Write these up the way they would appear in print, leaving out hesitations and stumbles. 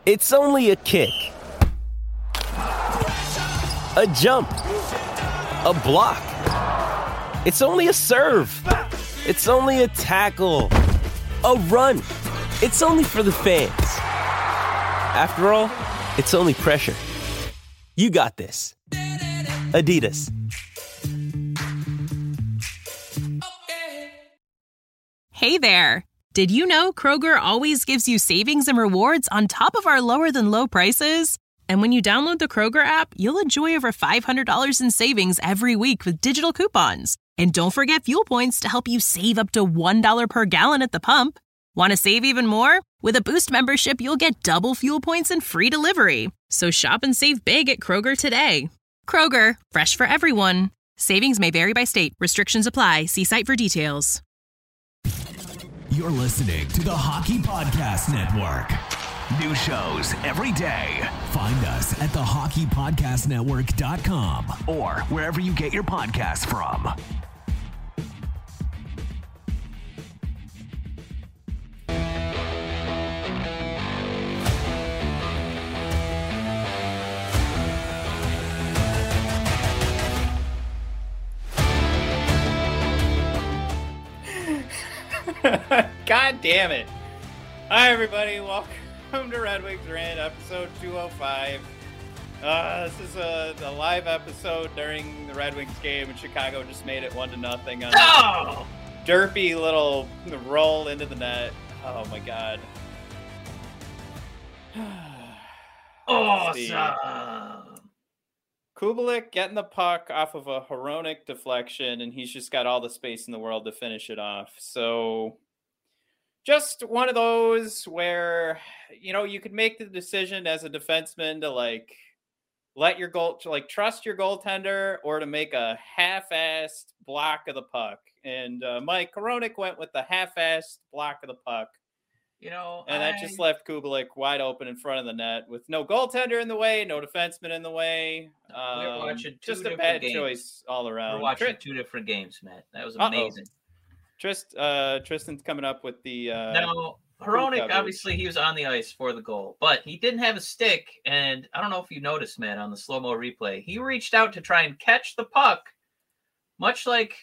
It's only a kick, a jump, a block. It's only a serve. It's only a tackle, a run. It's only for the fans. After all, it's only pressure. You got this. Adidas. Hey there. Did you know Kroger always gives you savings and rewards on top of our lower-than-low prices? And when you download the Kroger app, you'll enjoy over $500 in savings every week with digital coupons. And don't forget fuel points to help you save up to $1 per gallon at the pump. Want to save even more? With a Boost membership, you'll get double fuel points and free delivery. So shop and save big at Kroger today. Kroger, fresh for everyone. Savings may vary by state. Restrictions apply. See site for details. You're listening to the Hockey Podcast Network. New shows every day. Find us at thehockeypodcastnetwork.com or wherever you get your podcasts from. God damn it. Hi, everybody. Welcome to Red Wings Rant, episode 205. This is a live episode during the Red Wings game, and Chicago just made it 1-0 on a derpy little roll into the net. Oh, my God. Awesome. Kubalik getting the puck off of a Hronek deflection, and he's just got all the space in the world to finish it off. So just one of those where, you know, you could make the decision as a defenseman to let your goal, to trust your goaltender, or to make a half-assed block of the puck. And Mike Hronek went with the half-assed block of the puck. You know, and that just left Kubalik wide open in front of the net with no goaltender in the way, no defenseman in the way. We're watching just a bad choice all around. We're watching two different games, Matt. That was amazing. Tristan's coming up with the. Now, Hronek, obviously, he was on the ice for the goal, but he didn't have a stick. And I don't know if you noticed, Matt, on the slow-mo replay, he reached out to try and catch the puck, much like.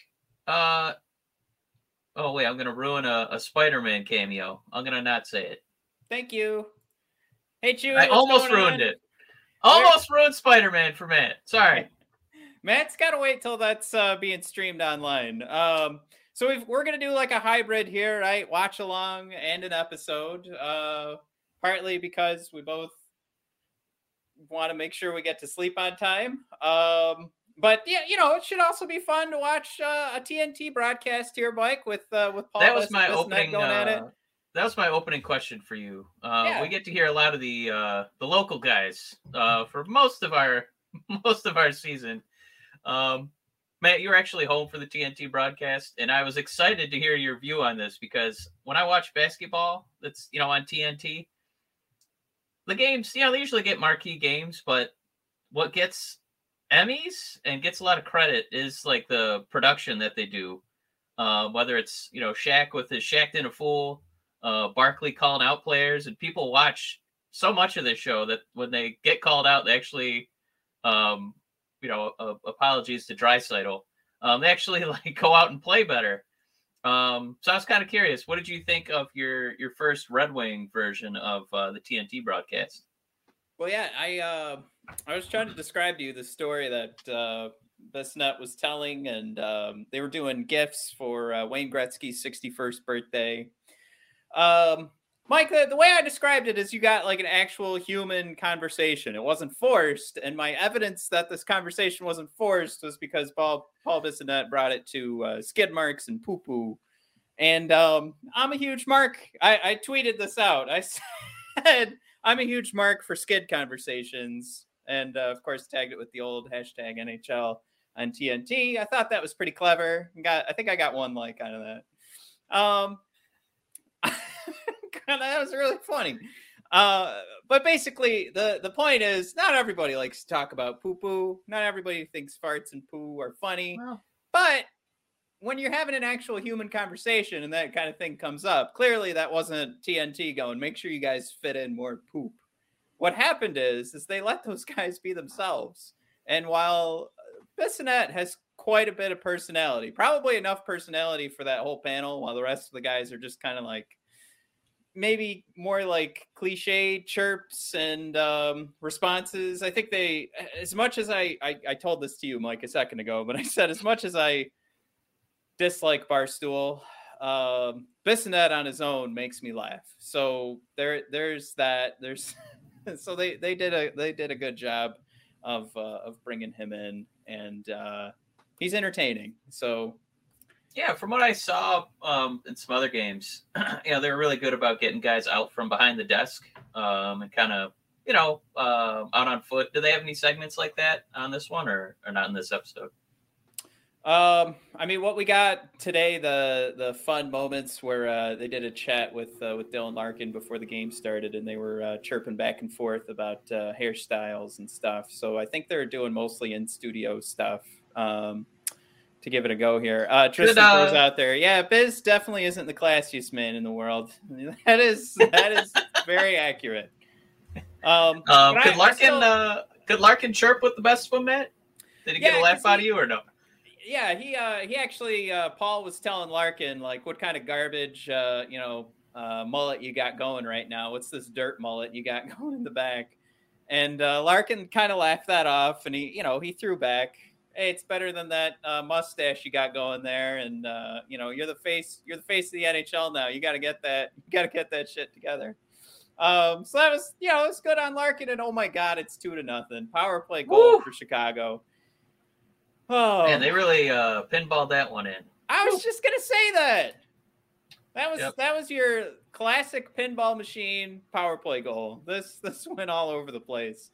Oh, wait, I'm going to ruin a Spider-Man cameo. I'm going to not say it. Thank you. Hey, Chewie. I almost ruined it. Almost ruined Spider-Man for Matt. Sorry. Matt's got to wait till that's being streamed online. So we're going to do like a hybrid here, right? Watch along and an episode. Partly because we both want to make sure we get to sleep on time. But yeah, you know, it should also be fun to watch a TNT broadcast here, Mike, with Paul. That was my opening. Going at it. That was my opening question for you. We get to hear a lot of the local guys for most of our season. Matt, you're actually home for the TNT broadcast, and I was excited to hear your view on this because when I watch basketball, that's on TNT, the games, they usually get marquee games, but what gets Emmys and gets a lot of credit is like the production that they do. Whether it's, Shaq with his Shaq'd in a Fool, Barkley calling out players, and people watch so much of this show that when they get called out, they actually, apologies to Draisaitl, they actually go out and play better. So I was kind of curious, what did you think of your first Red Wing version of the TNT broadcast? Well, yeah, I was trying to describe to you the story that Bissonnette was telling, and they were doing gifts for Wayne Gretzky's 61st birthday. Mike, the way I described it is you got like an actual human conversation. It wasn't forced, and my evidence that this conversation wasn't forced was because Paul Bissonnette brought it to skid marks and poo-poo. And I'm a huge mark. I tweeted this out. I said I'm a huge mark for skid conversations. And, of course, tagged it with the old hashtag NHL on TNT. I thought that was pretty clever. I think I got one like out of that. That was really funny. But basically, the point is not everybody likes to talk about poo-poo. Not everybody thinks farts and poo are funny. Wow. But when you're having an actual human conversation and that kind of thing comes up, clearly that wasn't TNT going, make sure you guys fit in more poop. what happened is they let those guys be themselves. And while Bissonnette has quite a bit of personality, probably enough personality for that whole panel, while the rest of the guys are just kind of like maybe more like cliche chirps and responses. I think they, as much as I told this to you, Mike, a second ago, but I said as much as I dislike Barstool, Bissonnette on his own makes me laugh. So there's that. There's so they did a good job of bringing him in, and he's entertaining. So. Yeah, from what I saw in some other games, they were really good about getting guys out from behind the desk and kind of, out on foot. Do they have any segments like that on this one or not in this episode? I mean, what we got today, the fun moments where they did a chat with Dylan Larkin before the game started, and they were chirping back and forth about hairstyles and stuff. So I think they're doing mostly in studio stuff. To give it a go here. Tristan goes out there. Yeah, Biz definitely isn't the classiest man in the world. That is very accurate. Could Larkin chirp with the best swim mat? Did he get a laugh out of you or no? Yeah, he actually Paul was telling Larkin like what kind of garbage mullet you got going right now. What's this dirt mullet you got going in the back? And Larkin kind of laughed that off, and he threw back. Hey, it's better than that mustache you got going there, and you're the face of the NHL now. You got to get that shit together. So that was, it was good on Larkin, and oh my God, it's 2-0 power play goal for Chicago. Oh man, they really pinballed that one in. I was just gonna say that. That was your classic pinball machine power play goal. This went all over the place.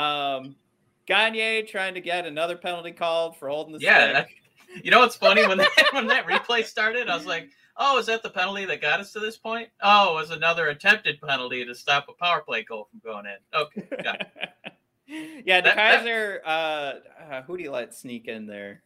Gagne trying to get another penalty called for holding the stick. You know what's funny? When that replay started, I was like, oh, is that the penalty that got us to this point? Oh, it was another attempted penalty to stop a power play goal from going in. Okay, got it. Yeah, DeKaiser, who do you let sneak in there?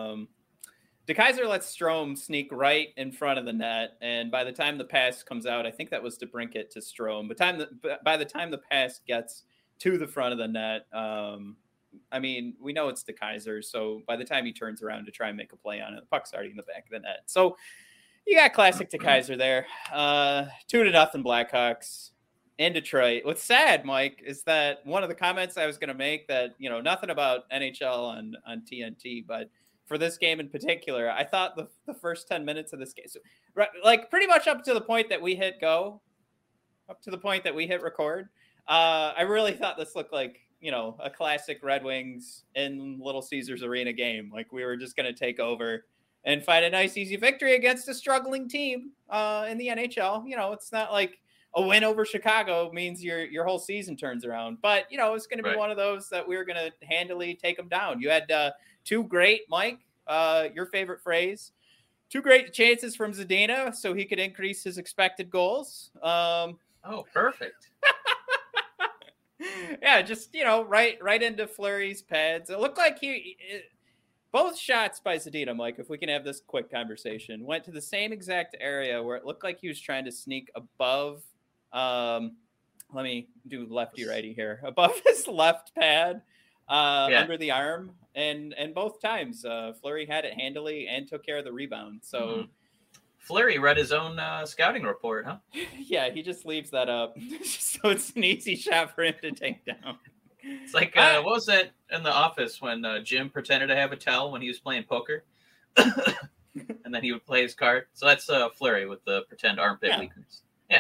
DeKaiser lets Strome sneak right in front of the net, and by the time the pass comes out, I think that was DeBrincat to Strome. By the time the pass gets to the front of the net, I mean, we know it's DeKaiser, so by the time he turns around to try and make a play on it, the puck's already in the back of the net. So you got classic DeKaiser there. 2-0 Blackhawks in Detroit. What's sad, Mike, is that one of the comments I was going to make that, nothing about NHL on TNT, but for this game in particular, I thought the first 10 minutes of this game, so, like pretty much up to the point that we hit go, up to the point that we hit record, I really thought this looked like, a classic Red Wings in Little Caesars Arena game. Like we were just going to take over and find a nice, easy victory against a struggling team in the NHL. It's not like a win over Chicago means your whole season turns around. But, it's going to be one of those that we were going to handily take them down. You had two great, Mike, your favorite phrase, two great chances from Zadina so he could increase his expected goals. Oh, perfect. Yeah, just, right into Fleury's pads. It looked like both shots by Zadina, Mike, if we can have this quick conversation, went to the same exact area where it looked like he was trying to sneak above, let me do lefty-righty here, above his left pad, under the arm. And both times, Fleury had it handily and took care of the rebound. So Fleury read his own scouting report, huh? Yeah, he just leaves that up. So it's an easy shot for him to take down. It's like, what was that in The Office when Jim pretended to have a towel when he was playing poker? And then he would play his card. So that's Fleury with the pretend armpit weakness. Yeah.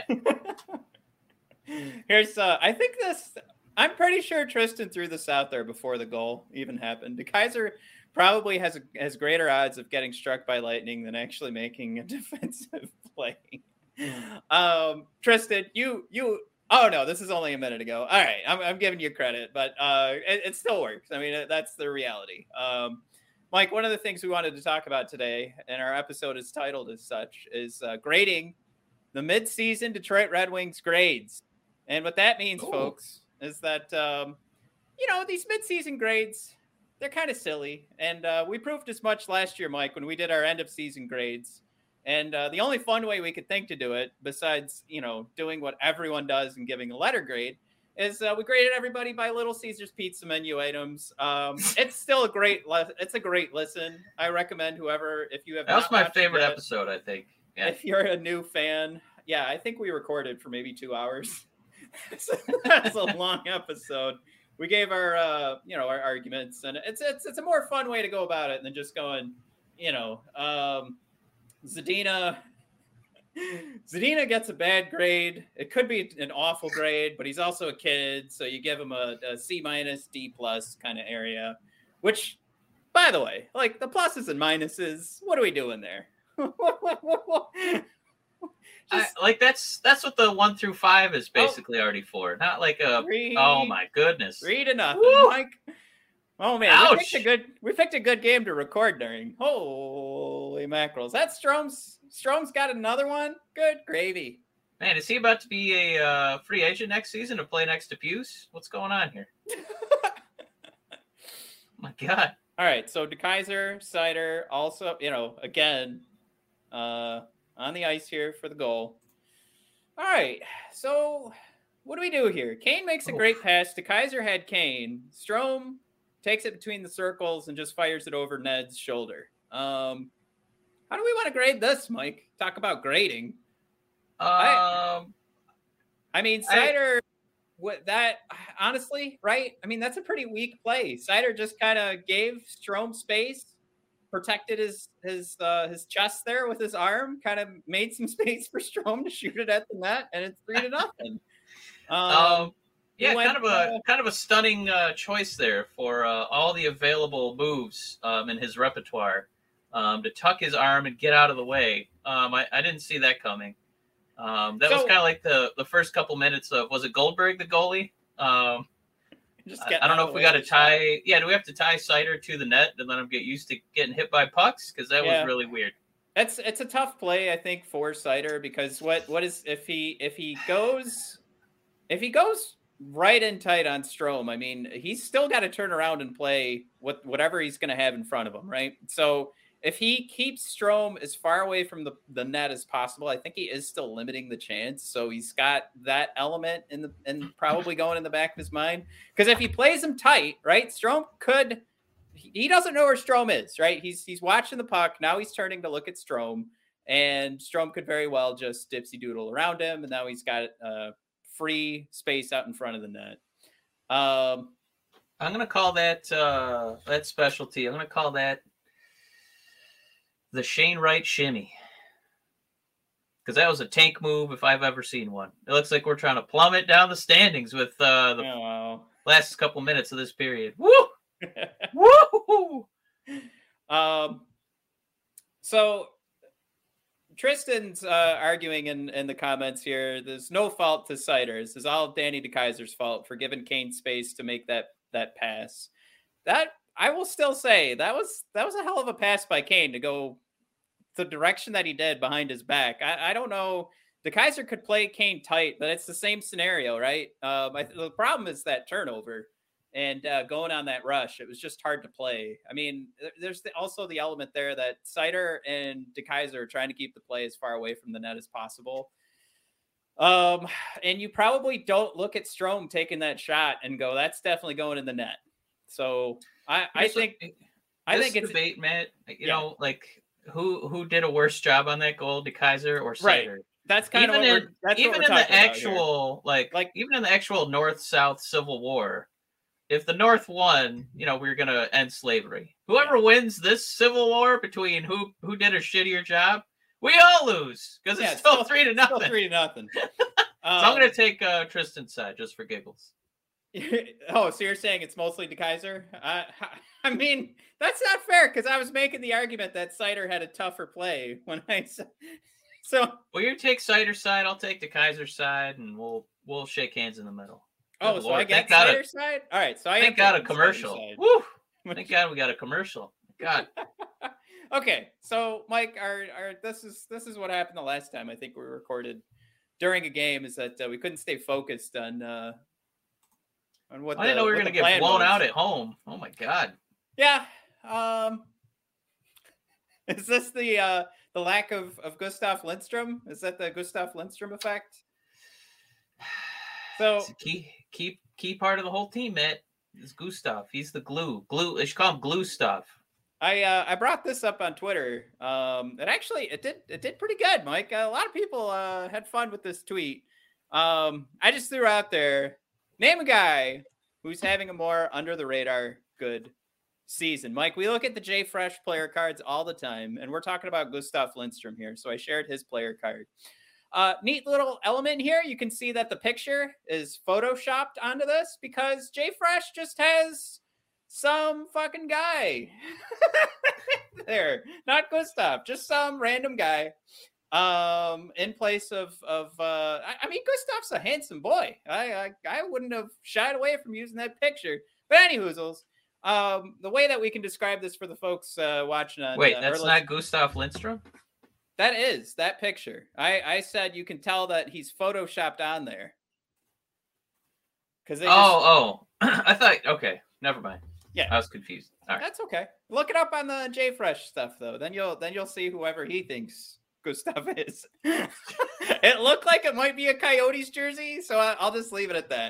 Here's, I'm pretty sure Tristan threw this out there before the goal even happened. DeKaiser probably has greater odds of getting struck by lightning than actually making a defensive play. Tristan, oh no, this is only a minute ago. All right, I'm giving you credit, but it still works. I mean, that's the reality. Mike, one of the things we wanted to talk about today, and our episode is titled as such, is grading the mid-season Detroit Red Wings grades. And what that means, folks, is that, these mid-season grades, they're kind of silly. And we proved as much last year, Mike, when we did our end-of-season grades. And the only fun way we could think to do it, besides, doing what everyone does and giving a letter grade, is we graded everybody by Little Caesars Pizza menu items. It's still a great listen. I recommend whoever, if you have. That was my favorite episode, I think. Yeah. If you're a new fan, yeah, I think we recorded for maybe 2 hours. That's a long episode. We gave our our arguments, and it's a more fun way to go about it than just going, Zadina gets a bad grade. It could be an awful grade, but he's also a kid, so you give him a C-, D+ kind of area. Which, by the way, like the pluses and minuses, what are we doing there? That's what the 1 through 5 is basically already for. Not like oh my goodness. 3-0, Woo! Mike. Oh man, ouch. we picked a good game to record during. Holy mackerels! That Strom's got another one. Good gravy. Man, is he about to be a free agent next season to play next to Puce? What's going on here? My God. All right, so DeKeyser, Seider, also, again, on the ice here for the goal. All right, so what do we do here? Kane makes a great pass. DeKeyser had Kane. Strome takes it between the circles and just fires it over Ned's shoulder. How do we want to grade this, Mike? Talk about grading. I mean, Seider, honestly, right? I mean, that's a pretty weak play. Seider just kind of gave Strome space, protected his chest there with his arm, kind of made some space for Strome to shoot it at the net, and it's 3-0. Yeah, kind of a stunning choice there for all the available moves in his repertoire to tuck his arm and get out of the way. I didn't see that coming. That was kind of like the first couple minutes of, was it Goldberg, the goalie? I don't know if we got to tie. Yeah, do we have to tie Seider to the net and let him get used to getting hit by pucks? Because that was really weird. It's a tough play, I think, for Seider, because what is if he goes right in tight on Strome, I mean, he's still got to turn around and play whatever he's going to have in front of him, right? So if he keeps Strome as far away from the net as possible, I think he is still limiting the chance. So he's got that element and probably going in the back of his mind. Because if he plays him tight, right, Strome he doesn't know where Strome is, right? He's watching the puck. Now he's turning to look at Strome, and Strome could very well just dipsy doodle around him. And now he's got free space out in front of the net. I'm going to call that specialty. I'm going to call that the Shane Wright shimmy, because that was a tank move if I've ever seen one. It looks like we're trying to plummet down the standings with the last couple minutes of this period. Woo! Woo! So Tristan's arguing in the comments here, there's no fault to Seider. This is all Danny DeKeyser's fault for giving Kane space to make that pass. That, I will still say, that was a hell of a pass by Kane to go the direction that he did behind his back. I don't know. DeKeyser could play Kane tight, but it's the same scenario, right? The problem is that turnover and going on that rush. It was just hard to play. I mean, there's also the element there that Seider and DeKeyser are trying to keep the play as far away from the net as possible. And you probably don't look at Strome taking that shot and go, that's definitely going in the net. So I think it's debate, Matt. You know, like who did a worse job on that goal, DeKeyser or Seider? Right. That's kind of even in the actual like even in the actual North-South Civil War. If the North won, we're gonna end slavery. Whoever wins this Civil War between who did a shittier job, we all lose because it's still 3-0. Still 3-0. So I'm gonna take Tristan's side just for giggles. Oh, so you're saying it's mostly DeKeyser? I mean, that's not fair because I was making the argument that Seider had a tougher play when I said so. Well, you take Seider's side, I'll take DeKeyser's side, and we'll shake hands in the middle. Oh, so I get Seider's side? All right, so I got a commercial. Woo! Thank God we got a commercial. God. Okay, so Mike, our this is what happened the last time I think we recorded during a game is that we couldn't stay focused on what. I didn't know we were going to get blown out at home. Oh my God. Yeah. Is this the lack of Gustav Lindstrom? Is that the Gustav Lindstrom effect? So it's a key part of the whole team, Matt, is Gustav. He's the glue. They should call him Glue Stuff. I brought this up on Twitter. It did pretty good, Mike. A lot of people had fun with this tweet. I just threw out there, name a guy who's having a more under the radar good season. Mike, we look at the J Fresh player cards all the time, and we're talking about Gustav Lindstrom here. So I shared his player card. Neat little element here. You can see that the picture is photoshopped onto this because J Fresh just has some fucking guy there, not Gustav, just some random guy in place of I mean, Gustav's a handsome boy. I wouldn't have shied away from using that picture. But anyhoozles, the way that we can describe this for the folks watching on that's not Gustav Lindstrom? That is that picture. I said you can tell that he's photoshopped on there. Because I thought, okay, never mind. Yeah, I was confused. All right. That's okay. Look it up on the J Fresh stuff though. Then you'll see whoever he thinks Gustav is. It looked like it might be a Coyotes jersey, so I'll just leave it at that.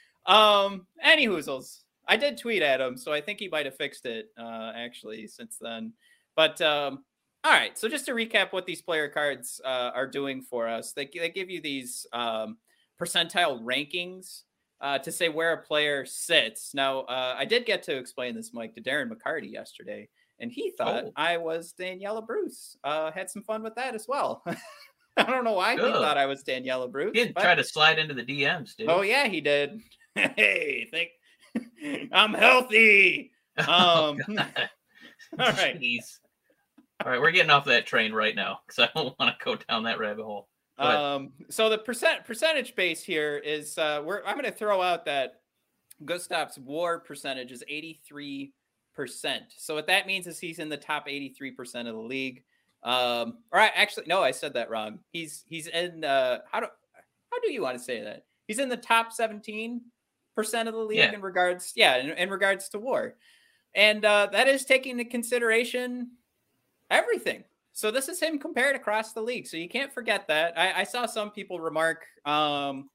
Anyhoozles, I did tweet at him, so I think he might have fixed it actually since then. But all right, so just to recap what these player cards are doing for us, they give you these percentile rankings to say where a player sits. Now, I did get to explain this, Mike, to Darren McCarty yesterday, and he thought I was Daniela Bruce. Had some fun with that as well. I don't know why he thought I was Daniela Bruce. He didn't try to slide into the DMs, dude. Oh, yeah, he did. Hey, I'm healthy. All right. Jeez. All right, we're getting off that train right now because I don't want to go down that rabbit hole. So the percentage base here is I'm going to throw out that Gustav's WAR percentage is 83%. So what that means is he's in the top 83% of the league. All right, actually, no, I said that wrong. He's in how do you want to say that? He's in the top 17% of the league in regards to WAR, and that is taking into consideration everything. So this is him compared across the league. So you can't forget that. I saw some people remark that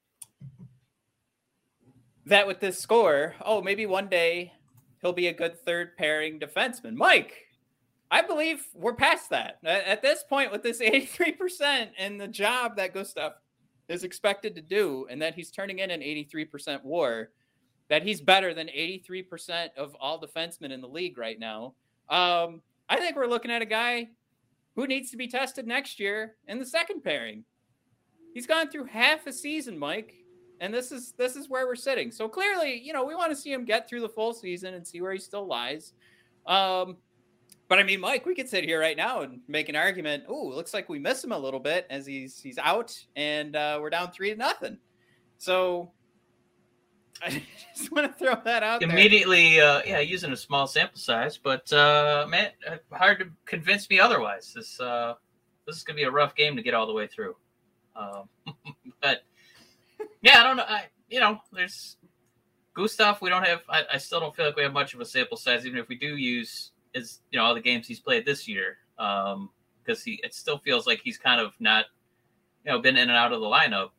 with this score, maybe one day he'll be a good third pairing defenseman. Mike, I believe we're past that. At this point, with this 83% and the job that Gustav is expected to do, and that he's turning in an 83% WAR, that he's better than 83% of all defensemen in the league right now. I think we're looking at a guy who needs to be tested next year in the second pairing. He's gone through half a season, Mike, and this is where we're sitting. So clearly, we want to see him get through the full season and see where he still lies. But I mean, Mike, we could sit here right now and make an argument. Ooh, looks like we miss him a little bit as he's out, and we're down 3-0. So I just want to throw that out immediately, there. Using a small sample size, but man, hard to convince me otherwise. This is gonna be a rough game to get all the way through. But yeah, I don't know. There's Gustav. We don't have. I still don't feel like we have much of a sample size, even if we do use all the games he's played this year, because it still feels like he's kind of not, been in and out of the lineup.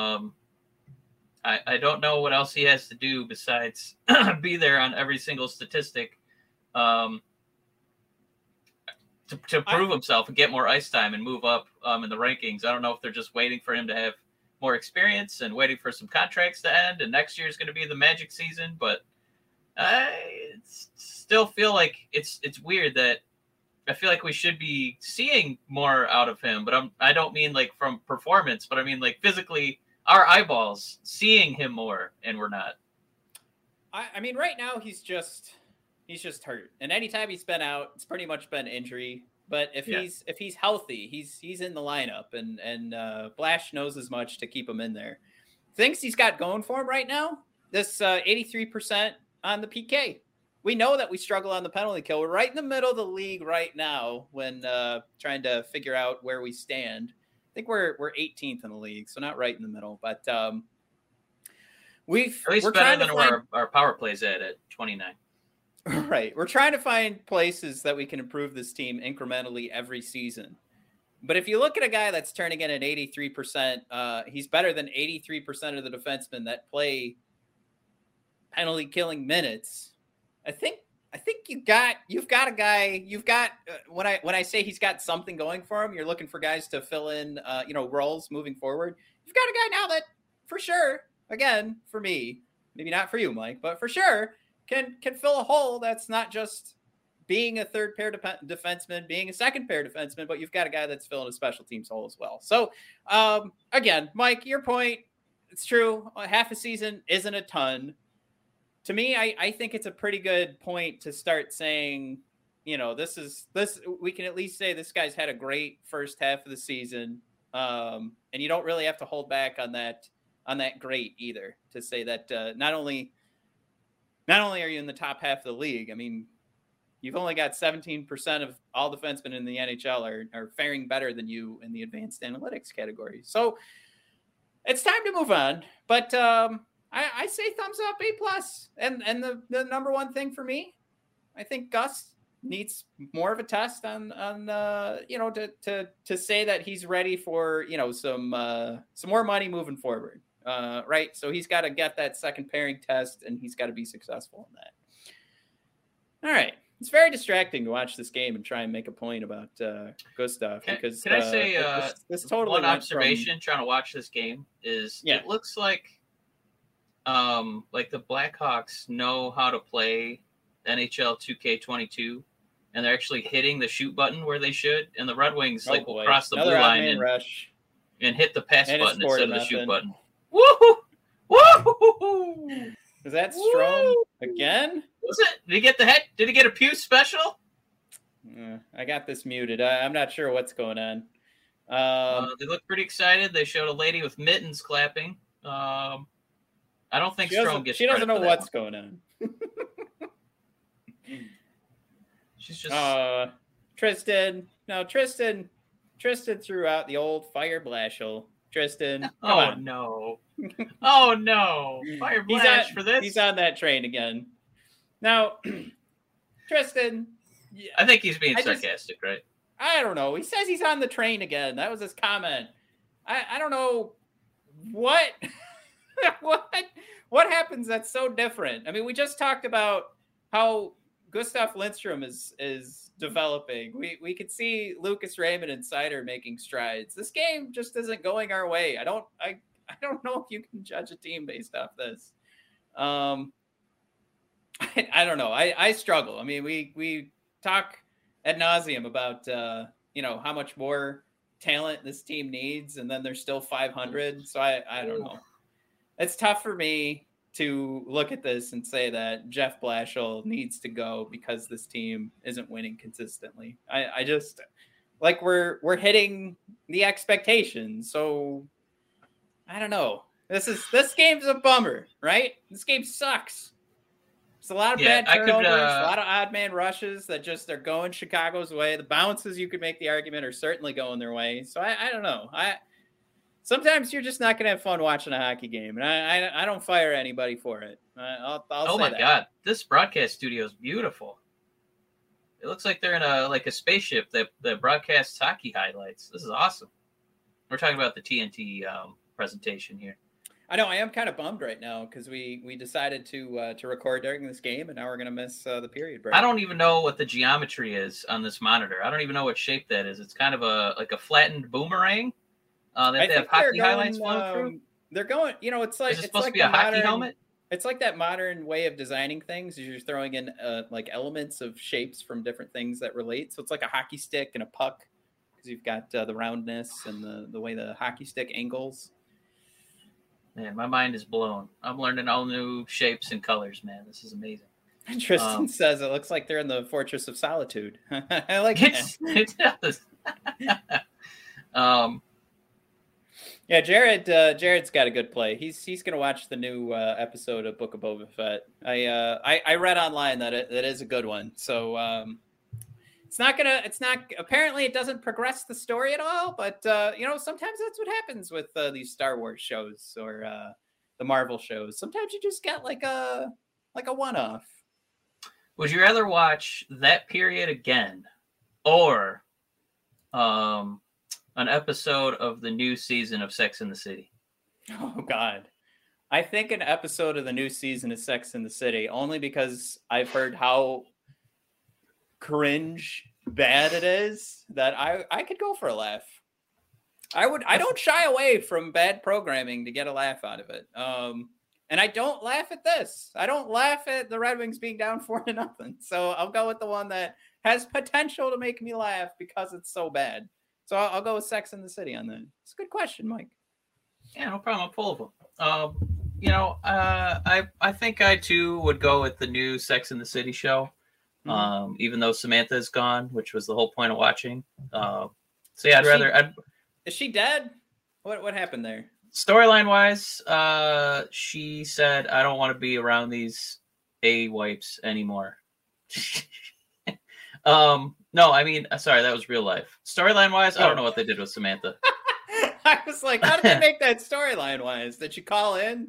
I don't know what else he has to do besides be there on every single statistic to prove himself and get more ice time and move up in the rankings. I don't know if they're just waiting for him to have more experience and waiting for some contracts to end, and next year is going to be the magic season. But I still feel like it's weird that I feel like we should be seeing more out of him. But I don't mean like from performance, but I mean like physically. Our eyeballs seeing him more, and we're not. I mean, right now he's just hurt, and anytime he's been out, it's pretty much been injury. But if he's healthy, he's in the lineup, and Blash knows as much to keep him in there. Things he's got going for him right now. This 83% on the PK. We know that we struggle on the penalty kill. We're right in the middle of the league right now when trying to figure out where we stand. I think we're 18th in the league, so not right in the middle, but we're better than where our power play's at 29. Right, we're trying to find places that we can improve this team incrementally every season, But if you look at a guy that's turning in at 83%, he's better than 83% of the defensemen that play penalty killing minutes. I think you've got a guy. When I say he's got something going for him, you're looking for guys to fill in, roles moving forward. You've got a guy now that, for sure, again for me, maybe not for you, Mike, but for sure can fill a hole that's not just being a third pair defenseman, being a second pair defenseman, but you've got a guy that's filling a special teams hole as well. So, again, Mike, your point, it's true. Half a season isn't a ton. To me, I think it's a pretty good point to start saying, we can at least say this guy's had a great first half of the season. And you don't really have to hold back on that great either to say that not only are you in the top half of the league, I mean, you've only got 17% of all defensemen in the NHL are faring better than you in the advanced analytics category. So it's time to move on. But I say thumbs up, A+. And the number one thing for me, I think Gus needs more of a test on to say that he's ready for, some more money moving forward. Right. So he's got to get that second pairing test and he's got to be successful in that. All right. It's very distracting to watch this game and try and make a point about Gustav. Can I say this totally one observation trying to watch this game is it looks like the Blackhawks know how to play NHL 2K22 and they're actually hitting the shoot button where they should, and the Red Wings will cross the blue line and hit the pass button instead of the shoot button. Woo! Woo! Is that Strome again? Was it? Did he get the head? Did he get a Pew special? I got this muted. I'm not sure what's going on. They look pretty excited. They showed a lady with mittens clapping. I don't think Strome gets. She doesn't know what's going on. She's just Tristan. No, Tristan threw out the old fire blashel. Tristan. On. No. Oh no. Fire Blash for this. He's on that train again. Now, Tristan. I think he's being sarcastic, right? I don't know. He says he's on the train again. That was his comment. I don't know what what happens that's so different. I mean, we just talked about how Gustav Lindstrom is developing. We could see Lucas Raymond and Seider making strides. This game just isn't going our way. I don't know if you can judge a team based off this. I don't know. I struggle. I mean, we talk ad nauseum about how much more talent this team needs, and then they're still 500. So I don't know. It's tough for me to look at this and say that Jeff Blashill needs to go because this team isn't winning consistently. I just like we're hitting the expectations. So I don't know. This game's a bummer, right? This game sucks. There's a lot of bad turnovers, a lot of odd man rushes that just are going Chicago's way. The bounces, you could make the argument, are certainly going their way. So I don't know. Sometimes you're just not going to have fun watching a hockey game, and I don't fire anybody for it. I'll oh say my that. God, this broadcast studio is beautiful. It looks like they're in a spaceship that broadcasts hockey highlights. This is awesome. We're talking about the TNT presentation here. I know I am kind of bummed right now because we decided to record during this game, and now we're going to miss the period break. I don't even know what the geometry is on this monitor. I don't even know what shape that is. It's kind of a flattened boomerang. They have hockey highlights flowing through. They're going, it's like it's supposed to be a hockey helmet. It's like that modern way of designing things. You're throwing in like elements of shapes from different things that relate. So it's like a hockey stick and a puck because you've got the roundness and the way the hockey stick angles. Man, my mind is blown. I'm learning all new shapes and colors, man. This is amazing. Tristan says it looks like they're in the Fortress of Solitude. I like it. It does. Yeah, Jared's got a good play. He's going to watch the new episode of Book of Boba Fett. I read online that it is a good one. So apparently it doesn't progress the story at all, but sometimes that's what happens with these Star Wars shows or the Marvel shows. Sometimes you just get like a one-off. Would you rather watch that period again or an episode of the new season of Sex and the City? Oh, God. I think an episode of the new season of Sex and the City, only because I've heard how cringe bad it is, that I could go for a laugh. I don't shy away from bad programming to get a laugh out of it. And I don't laugh at this. I don't laugh at the Red Wings being down 4-0. So I'll go with the one that has potential to make me laugh because it's so bad. So I'll go with Sex and the City on that. It's a good question, Mike. Yeah, no problem. I'm full of them. I think I too would go with the new Sex and the City show. Even though Samantha is gone, which was the whole point of watching. So yeah, Is she dead? What happened there? Storyline wise, she said, "I don't want to be around these wipes anymore." No, I mean, sorry, that was real life. Storyline wise, I don't know what they did with Samantha. I was like, how did they make that storyline wise? Did she call in?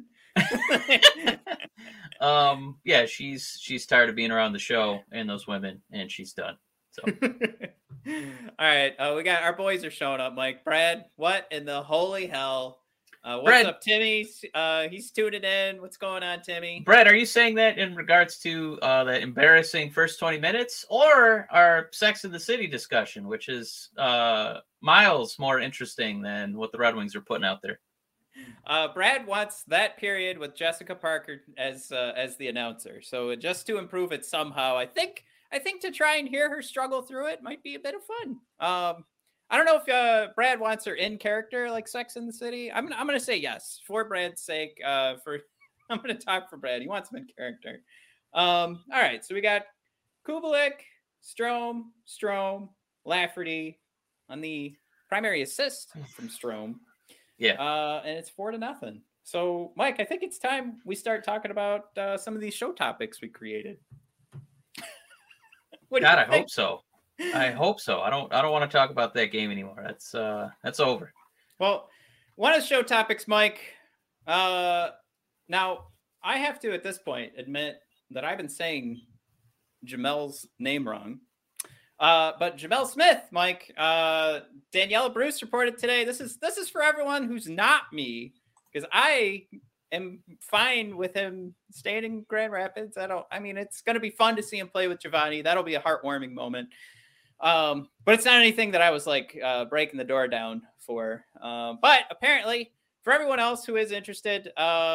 Yeah, she's tired of being around the show and those women, and she's done. So, all right, we got our boys are showing up. Mike, Brad, what in the holy hell? What's Brad, up, Timmy? He's tuning in. What's going on, Timmy? Brad, are you saying that in regards to the embarrassing first 20 minutes, or our Sex in the City discussion, which is miles more interesting than what the Red Wings are putting out there? Brad wants that period with Jessica Parker as the announcer. So just to improve it somehow, I think to try and hear her struggle through it might be a bit of fun. I don't know if Brad wants her in character like Sex in the City. I'm going to say yes for Brad's sake. I'm going to talk for Brad. He wants him in character. All right, so we got Kubalik, Strome, Lafferty on the primary assist from Strome. Yeah. And it's 4-0. So, Mike, I think it's time we start talking about some of these show topics we created. God, I hope so. I hope so. I don't want to talk about that game anymore. That's over. Well, one of the show topics, Mike. Now, I have to at this point admit that I've been saying Jamel's name wrong. But Jamel Smith, Mike, Daniela Bruce reported today. This is for everyone who's not me, because I am fine with him staying in Grand Rapids. It's going to be fun to see him play with Giovanni. That'll be a heartwarming moment. But it's not anything that I was like breaking the door down for. But apparently, for everyone else who is interested,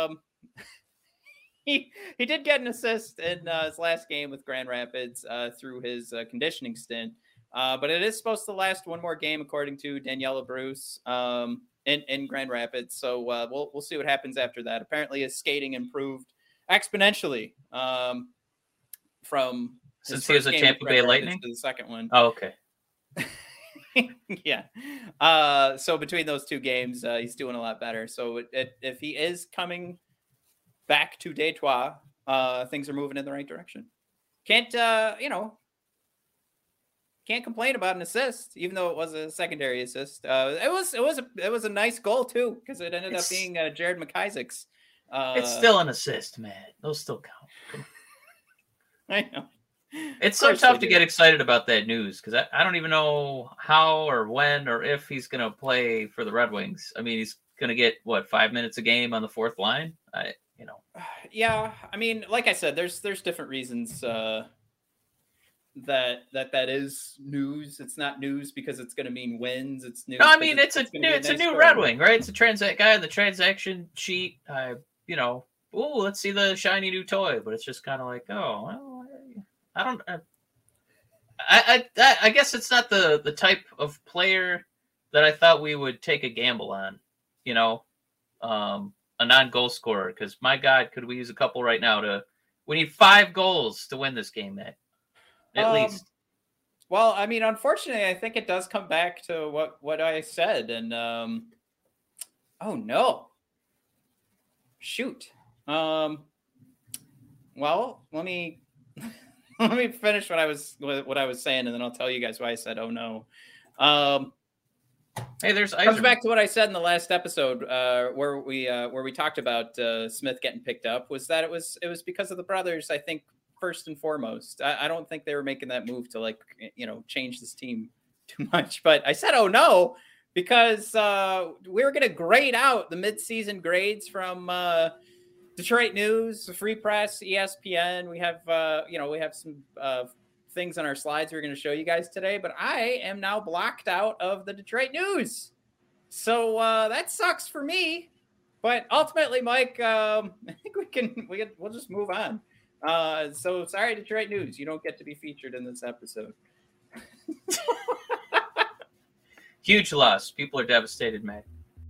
he did get an assist in his last game with Grand Rapids through his conditioning stint. But it is supposed to last one more game, according to Daniela Bruce, in Grand Rapids. So we'll see what happens after that. Apparently, his skating improved exponentially from since he was a Tampa Bay Lightning to the second one. Oh, okay. Yeah. So between those two games, he's doing a lot better. So if he is coming back to Detroit, things are moving in the right direction. Can't complain about an assist, even though it was a secondary assist. It was a nice goal too, because it ended up being Jared McIsaac's. It's still an assist, man. Those still count. Come on. I know. It's so tough to get excited about that news, because I don't even know how or when or if he's going to play for the Red Wings. I mean, he's going to get 5 minutes a game on the fourth line. Yeah, I mean, like I said, there's different reasons that is news. It's not news because it's going to mean wins. It's news. No, I mean, it's a new Red Wing, right? It's a guy on the transaction sheet. Let's see the shiny new toy, but it's just kind of like, oh, well, I guess it's not the type of player that I thought we would take a gamble on, a non-goal scorer, because my God, could we use a couple right now? We need 5 goals to win this game, Matt. At least. Well, I mean, unfortunately, I think it does come back to what I said, and oh no, shoot. Well, let me finish what I was saying, and then I'll tell you guys why I said oh no. Hey, there's comes back to what I said in the last episode, where we talked about Smith getting picked up, was that it was because of the brothers. I think first and foremost, I don't think they were making that move to change this team too much. But I said oh no because we're going to grade out the midseason grades from Detroit News, Free Press, ESPN. We have, we have some things on our slides we're going to show you guys today, but I am now blocked out of the Detroit News. So that sucks for me. But ultimately, Mike, I think we'll just move on. So sorry, Detroit News, you don't get to be featured in this episode. Huge loss. People are devastated, man.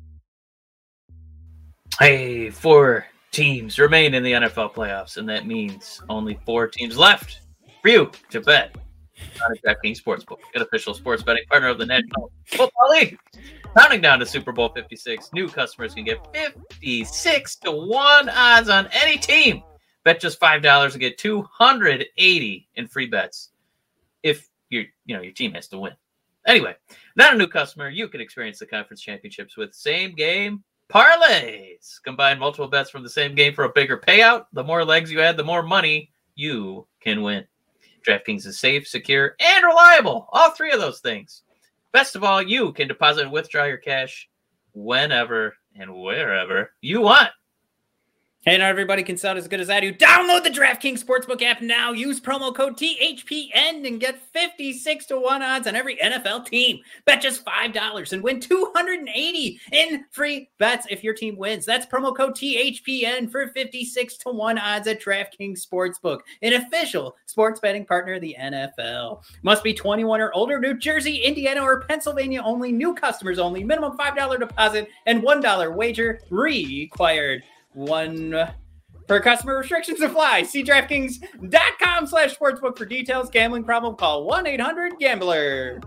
Hey, 4 teams remain in the NFL playoffs, and that means only 4 teams left for you to bet on DraftKings Sportsbook, an official sports betting partner of the National Football League. Counting down to Super Bowl 56, new customers can get 56-1 odds on any team. Bet just $5 and get $280 in free bets if your team has to win. Anyway, not a new customer, you can experience the conference championships with same game parlays. Combine multiple bets from the same game for a bigger payout. The more legs you add, the more money you can win. DraftKings is safe, secure, and reliable. All 3 of those things. Best of all, you can deposit and withdraw your cash whenever and wherever you want. Hey, not everybody can sound as good as I do. Download the DraftKings Sportsbook app now. Use promo code THPN and get 56-1 odds on every NFL team. Bet just $5 and win $280 in free bets if your team wins. That's promo code THPN for 56-1 odds at DraftKings Sportsbook, an official sports betting partner of the NFL. Must be 21 or older. New Jersey, Indiana, or Pennsylvania only. New customers only. Minimum $5 deposit and $1 wager required. 1 per customer. Restrictions apply. See DraftKings.com/sportsbook for details. Gambling problem? Call 1-800-GAMBLER.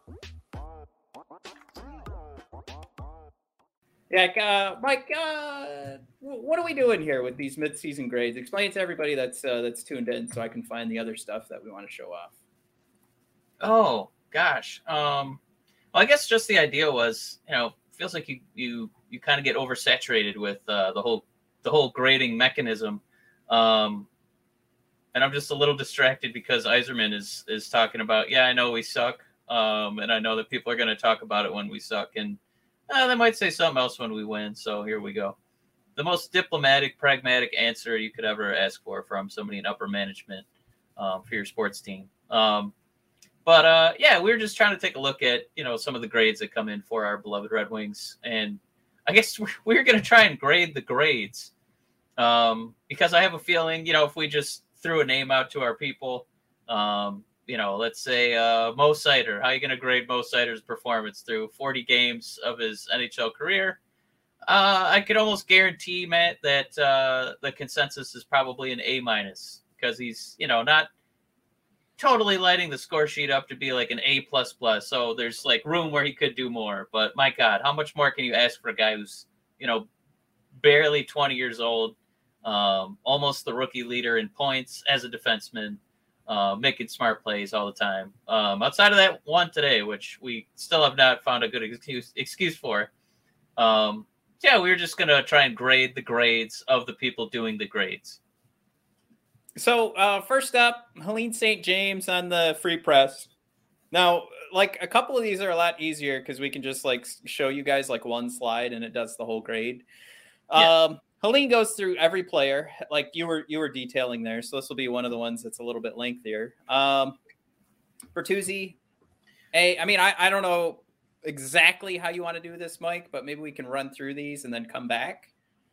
Yeah, Mike, what are we doing here with these midseason grades? Explain to everybody that's tuned in so I can find the other stuff that we want to show off. Oh, gosh. Well, I guess just the idea was, feels like you kind of get oversaturated with the whole grading mechanism. And I'm just a little distracted because Yzerman is talking about, I know we suck. And I know that people are going to talk about it when we suck. And they might say something else when we win. So here we go. The most diplomatic, pragmatic answer you could ever ask for from somebody in upper management for your sports team. But we were just trying to take a look at, some of the grades that come in for our beloved Red Wings. And I guess we're going to try and grade the grades. Because I have a feeling, if we just threw a name out to our people, let's say Mo Seider, how are you going to grade Mo Seider's performance through 40 games of his NHL career? I could almost guarantee, Matt, that the consensus is probably an A- because he's, not totally lighting the score sheet up to be like an A++. So there's like room where he could do more. But my God, how much more can you ask for a guy who's, barely 20 years old? Almost the rookie leader in points as a defenseman, making smart plays all the time. Outside of that one today, which we still have not found a good excuse for. We were just going to try and grade the grades of the people doing the grades. So first up, Helene St. James on the Free Press. Now, like a couple of these are a lot easier because we can just like show you guys like one slide and it does the whole grade. Yeah. Helene goes through every player like you were detailing there. So this will be one of the ones that's a little bit lengthier. Bertuzzi, A. I mean, I don't know exactly how you want to do this, Mike, but maybe we can run through these and then come back.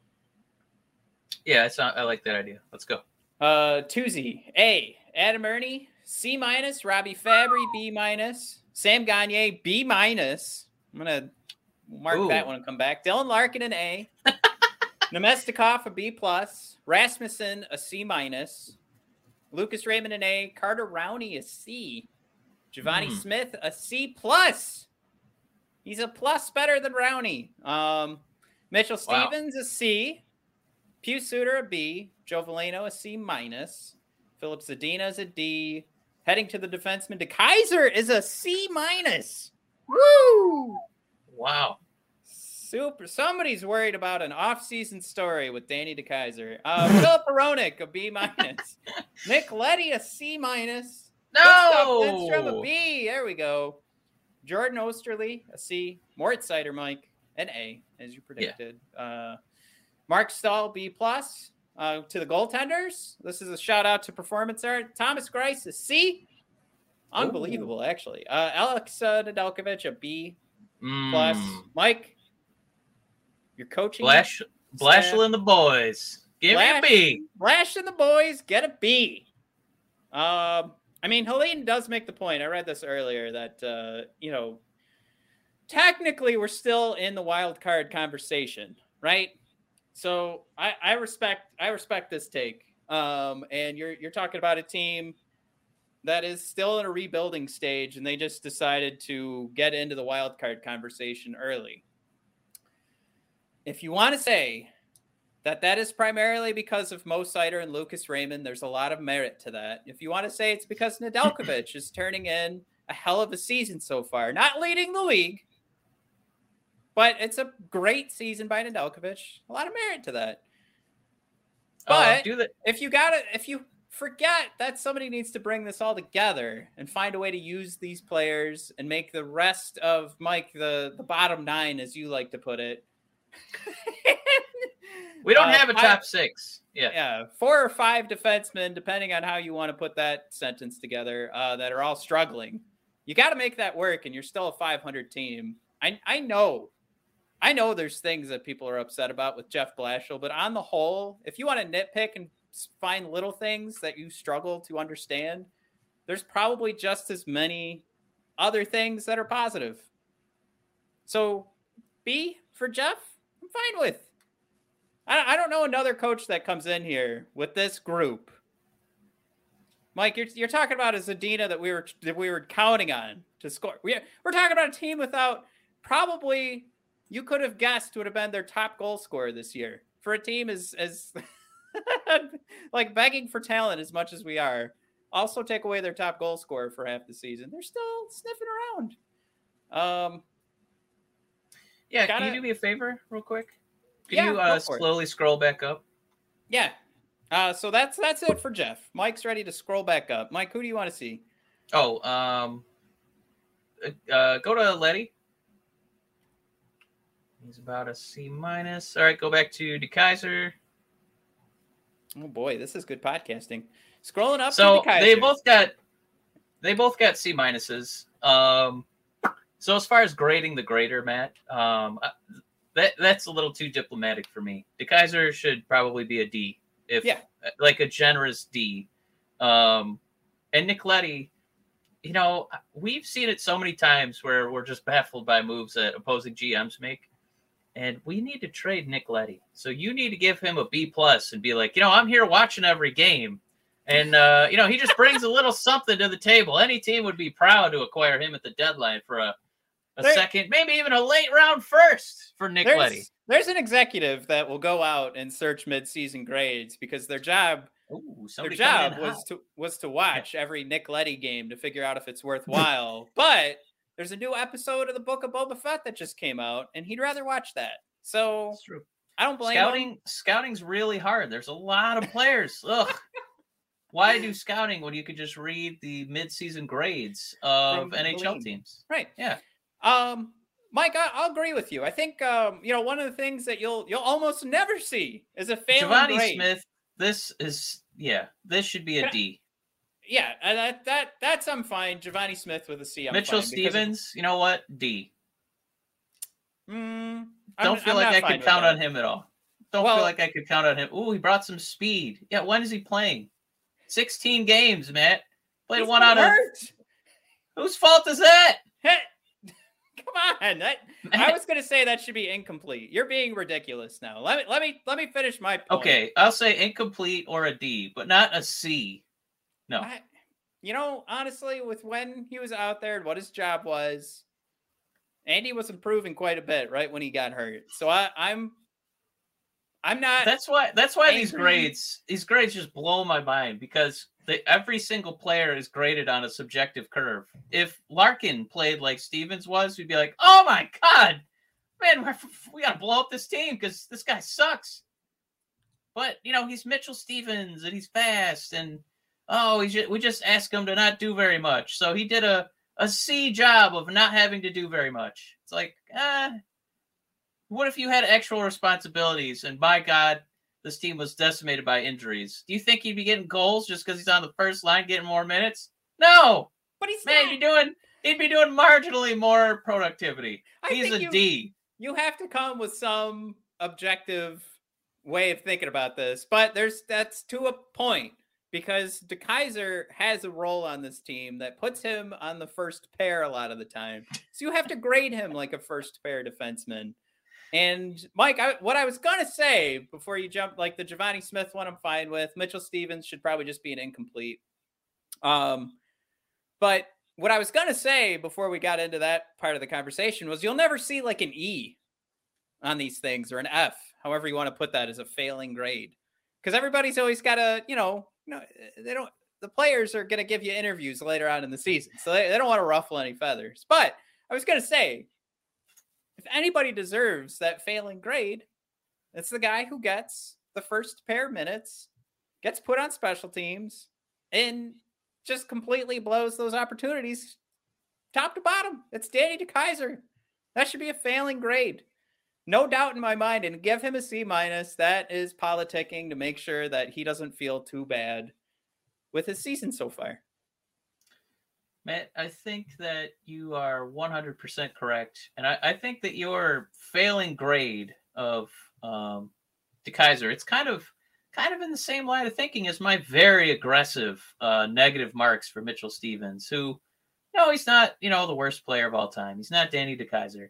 Yeah, I like that idea. Let's go. Tuzzi, A. Adam Ernie, C-. Robbie Fabry, B-. Sam Gagner, B-. I'm gonna mark that one and come back. Dylan Larkin, an A. Nemestikov, a B+. Rasmussen, a C-. Lucas Raymond, an A. Carter Rowney, a C. Giovanni Smith, a C+. He's a plus better than Rowney. Mitchell Stevens, a C. Pius Suter, a B. Joe Veleno, a C-. Philip Zadina is a D. Heading to the defenseman, DeKaiser is a C-. Woo! Wow. Super. Somebody's worried about an off-season story with Danny DeKaiser. Philip Aronik, a B-. Nick Leddy, a C-. No! Lindstrom, a B. There we go. Jordan Osterley, a C. Mort Seider, Mike, an A, as you predicted. Yeah. Mark Stahl, B+. To the goaltenders, this is a shout out to performance art. Thomas Greiss, a C. Unbelievable, actually. Alex Nedeljkovic, a B+. Mike, your coaching. Blashill and the boys. Give me a B. Blash and the boys get a B. I mean, Helene does make the point. I read this earlier that, technically we're still in the wild card conversation, right? So I respect this take. And you're talking about a team that is still in a rebuilding stage, and they just decided to get into the wild card conversation early. If you want to say that is primarily because of Mo Seider and Lucas Raymond, there's a lot of merit to that. If you want to say it's because Nedeljkovic is turning in a hell of a season so far, not leading the league, but it's a great season by Nedeljkovic. A lot of merit to that. But if you forget that somebody needs to bring this all together and find a way to use these players and make the rest of Mike the bottom 9, as you like to put it. We don't have a top 6. Yeah. 4 or 5 defensemen, depending on how you want to put that sentence together, that are all struggling. You got to make that work, and you're still a 500 team. I know there's things that people are upset about with Jeff Blashill, but on the whole, if you want to nitpick and find little things that you struggle to understand, there's probably just as many other things that are positive. So B for Jeff, I'm fine with. I don't know another coach that comes in here with this group. Mike, you're talking about a Zadina that we were counting on to score. We're talking about a team without probably, you could have guessed, would have been their top goal scorer this year. For a team as like begging for talent as much as we are, also take away their top goal scorer for half the season. They're still sniffing around. Can you do me a favor real quick? Can you slowly scroll back up? Yeah. So that's it for Jeff. Mike's ready to scroll back up. Mike, who do you want to see? Go to Letty. He's about a C-. All right, go back to DeKaiser. Oh boy, this is good podcasting. Scrolling up. So to DeKaiser. they both got C-. So as far as grading the grader, Matt, that's a little too diplomatic for me. DeKaiser should probably be a D, like a generous D. And Nick Leddy, we've seen it so many times where we're just baffled by moves that opposing GMs make. And we need to trade Nick Leddy. So you need to give him a B+ and be like, I'm here watching every game. And, he just brings a little something to the table. Any team would be proud to acquire him at the deadline for a second, maybe even a late round first for Nick Leddy. There's an executive that will go out and search midseason grades because their job was to watch every Nick Leddy game to figure out if it's worthwhile. But there's a new episode of the Book of Boba Fett that just came out, and he'd rather watch that. So that's true. I don't blame him. Scouting's really hard. There's a lot of players. Ugh. Why do scouting when you could just read the midseason grades of NHL teams? Right. Yeah. Mike, I'll agree with you. I think one of the things that you'll almost never see is a failing Giovanni grade. Smith. This should be a D. Yeah, that's I'm fine. Giovanni Smith with a C. I'm Mitchell fine Stevens, you know what? D. Don't feel like I could count on him at all. Don't feel like I could count on him. Ooh, he brought some speed. Yeah, when is he playing? 16 games, Matt. Played one out of. Whose fault is that? Hey, come on. I was going to say that should be incomplete. You're being ridiculous now. Let me finish my point. Okay, I'll say incomplete or a D, but not a C. No. Honestly, with when he was out there and what his job was, Andy was improving quite a bit right when he got hurt. So I'm not. That's why these grades just blow my mind because every single player is graded on a subjective curve. If Larkin played like Stevens was, we'd be like, oh my God, man, we got to blow up this team because this guy sucks. But, he's Mitchell Stevens and he's fast and, we just asked him to not do very much. So he did a a C job of not having to do very much. It's like, what if you had actual responsibilities and by God, this team was decimated by injuries? Do you think he'd be getting goals just because he's on the first line getting more minutes? No. But he's not. He'd be doing marginally more productivity. He's a D. You have to come with some objective way of thinking about this, but that's to a point. Because DeKeyser has a role on this team that puts him on the first pair a lot of the time. So you have to grade him like a first pair defenseman. And Mike, what I was going to say before you jump, like the Giovanni Smith one, I'm fine with. Mitchell Stevens should probably just be an incomplete. But what I was going to say before we got into that part of the conversation was you'll never see like an E on these things or an F, however you want to put that as a failing grade. Because everybody's always got to, they don't. The players are going to give you interviews later on in the season, so they don't want to ruffle any feathers. But I was going to say, if anybody deserves that failing grade, it's the guy who gets the first pair minutes, gets put on special teams, and just completely blows those opportunities top to bottom. It's Danny DeKeyser. That should be a failing grade. No doubt in my mind, and give him a C-. That is politicking to make sure that he doesn't feel too bad with his season so far. Matt, I think that you are 100% correct. And I think that your failing grade of DeKeyser, it's kind of in the same line of thinking as my very aggressive negative marks for Mitchell Stevens, who, he's not, the worst player of all time. He's not Danny DeKeyser.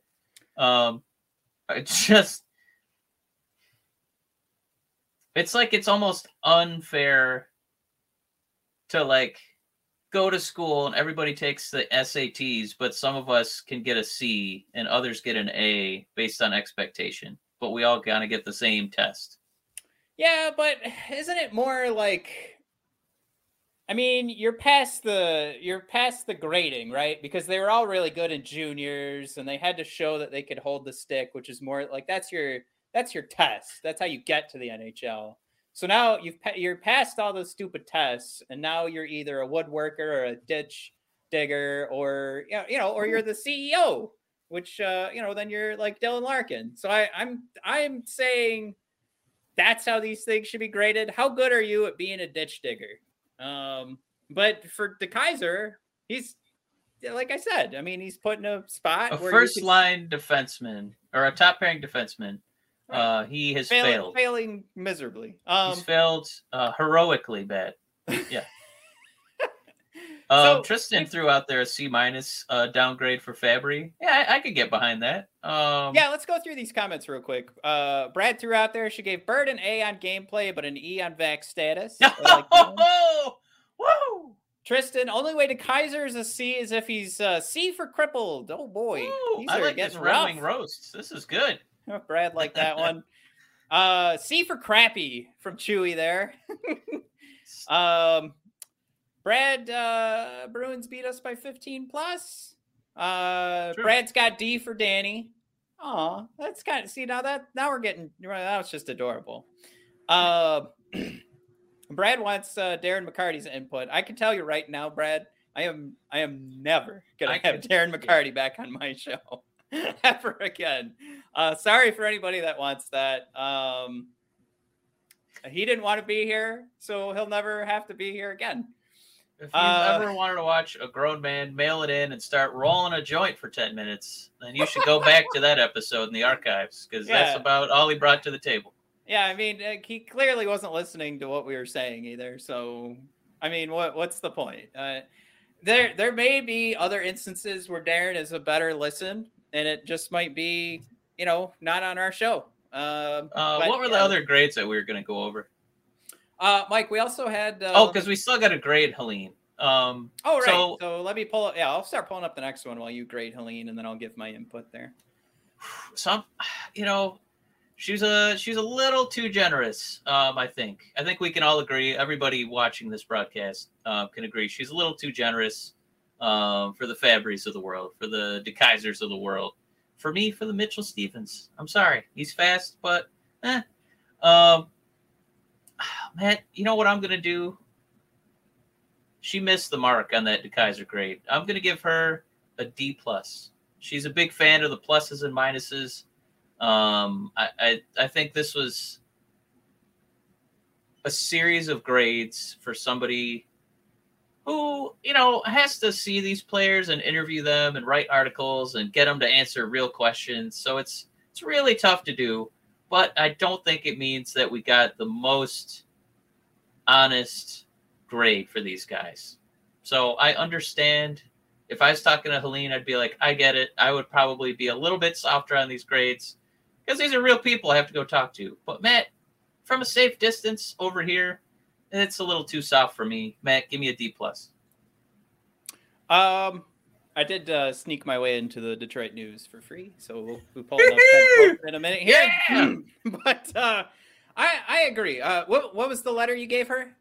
It's like it's almost unfair to go to school and everybody takes the SATs, but some of us can get a C and others get an A based on expectation, but we all kind of get the same test. Yeah, but isn't it more like, you're past the grading, right? Because they were all really good in juniors and they had to show that they could hold the stick, which is more like that's your test. That's how you get to the NHL. So now you're past all those stupid tests, and now you're either a woodworker or a ditch digger, or or you're the CEO, which then you're like Dylan Larkin. So I'm saying that's how these things should be graded. How good are you at being a ditch digger? But for DeKeyser, he's like I said. He's put in a spot a first line defenseman or a top pairing defenseman. He has failing miserably. He's failed heroically bad. Yeah. Tristan threw out there a C- downgrade for Fabry. Yeah, I could get behind that. Yeah, let's go through these comments real quick. Brad threw out there she gave Bird an A on gameplay, but an E on vac status. Woo! Tristan, only way DeKeyser is a C is if he's C for crippled. Oh boy, I like this Red Wing roasts. This is good. Brad liked that one. C for crappy from Chewy there. Brad, Bruins beat us by 15 plus. Brad's got D for Danny. Aw, that's kind of, now we're getting, that was just adorable. Brad wants Darren McCarty's input. I can tell you right now, Brad, I am never going to have Darren McCarty back on my show ever again. Sorry for anybody that wants that. He didn't want to be here, so he'll never have to be here again. If you've ever wanted to watch a grown man mail it in and start rolling a joint for 10 minutes, then you should go back to that episode in the archives, because that's about all he brought to the table. Yeah, he clearly wasn't listening to what we were saying either. So, what's the point? There may be other instances where Darren is a better listen, and it just might be, not on our show. What were the other grades that we were going to go over? Mike, we also had... because we still got to grade Helene. Right. So let me pull up... Yeah, I'll start pulling up the next one while you grade Helene, and then I'll give my input there. So, she's a little too generous, I think. I think we can all agree, everybody watching this broadcast can agree. She's a little too generous for the Fabrys of the world, for the DeKeysers of the world. For me, for the Mitchell Stevens. I'm sorry. He's fast, but Matt, you know what I'm going to do? she missed the mark on that DeKaiser grade. I'm going to give her a D+. She's a big fan of the pluses and minuses. I think this was a series of grades for somebody who, has to see these players and interview them and write articles and get them to answer real questions. So it's really tough to do, but I don't think it means that we got the most honest grade for these guys. So I understand. If I was talking to Helene, I'd be like, I get it. I would probably be a little bit softer on these grades because these are real people I have to go talk to. But Matt, from a safe distance over here, it's a little too soft for me. Matt, give me a D+. I did sneak my way into the Detroit News for free, so we'll pull it up in a minute here. Yeah. But I agree. What was the letter you gave her?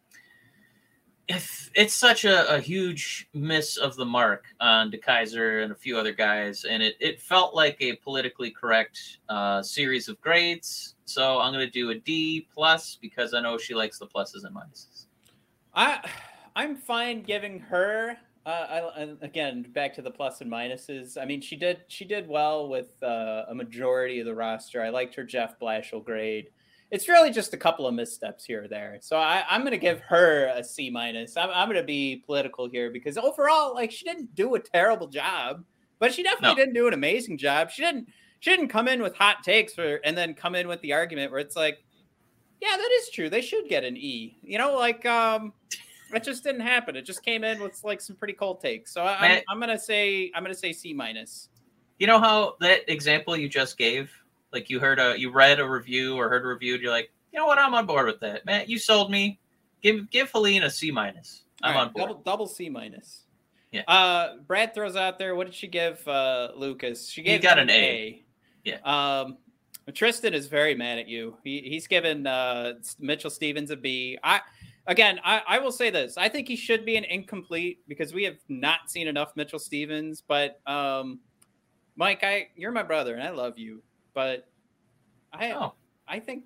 It's such a huge miss of the mark on DeKaiser and a few other guys, and it felt like a politically correct series of grades. So I'm going to do a D+ because I know she likes the pluses and minuses. I'm fine giving her. Again, back to the plus and minuses. I mean, she did well with a majority of the roster. I liked her Jeff Blashill grade. It's really just a couple of missteps here or there. So I'm going to give her a C-. I'm going to be political here because overall, like, she didn't do a terrible job, but she definitely didn't do an amazing job. She didn't come in with hot takes and then come in with the argument where it's like, yeah, that is true. They should get an E. That just didn't happen. It just came in with like some pretty cold takes. So I'm going to say C-. You know how that example you just gave? Like you read a review or heard a review, and you're like, you know what? I'm on board with that, Matt. You sold me. Give Helene a C-. I'm on board. Double C-. Yeah. Brad throws out there. What did she give Lucas? He got an A. Yeah. Tristan is very mad at you. He's given Mitchell Stevens a B. I will say this. I think he should be an incomplete because we have not seen enough Mitchell Stevens. But Mike, you're my brother and I love you. But I think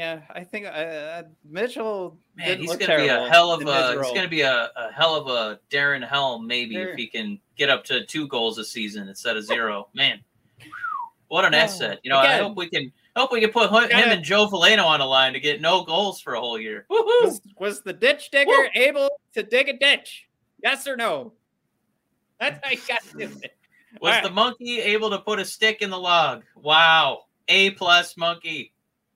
Mitchell. Man, he's going to be a hell of a Darren Helm maybe if he can get up to 2 goals a season instead of 0. Man, what an asset! Again, I hope we can put him and Joe Veleno on a line to get no goals for a whole year. Was the ditch digger able to dig a ditch? Yes or no? That's how you got to do it. Was the monkey able to put a stick in the log? Wow. A+ monkey.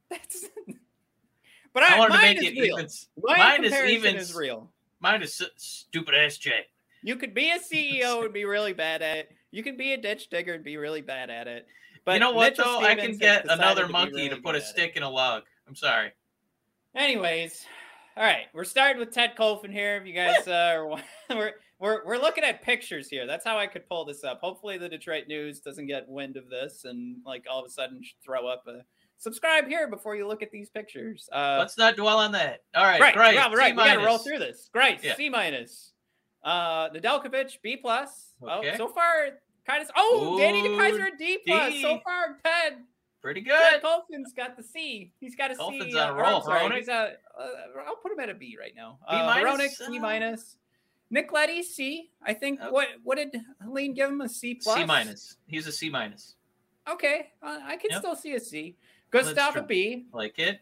But I wanted to make it even. Mine is real. Mine is stupid ass Jay. You could be a CEO and be really bad at it. You can be a ditch digger and be really bad at it. But you know what, Mitchell though? Stevens I can get another monkey really to put a stick in a log. I'm sorry. Anyways, all right. We're starting with Ted Colfin here. If you guys we're looking at pictures here. That's how I could pull this up. Hopefully the Detroit News doesn't get wind of this and like all of a sudden throw up a subscribe here before you look at these pictures. Let's not dwell on that. All right, right. Great. We got to roll through this. Great. Yeah. C-. Nedeljkovic, B+. Okay. Oh, so far, kind of. Oh, Danny DeKaiser, D+. So far, Ted. Pretty good. Ted Colfin's got the C. He's got a Colfin's C. on a roll. I'll put him at a B right now. B-. C-. Nick Leddy, C. I think. Okay. What did Helene give him? A C+? C-. He's a C-. Okay, I can still see a C. Gustav a B. Like it.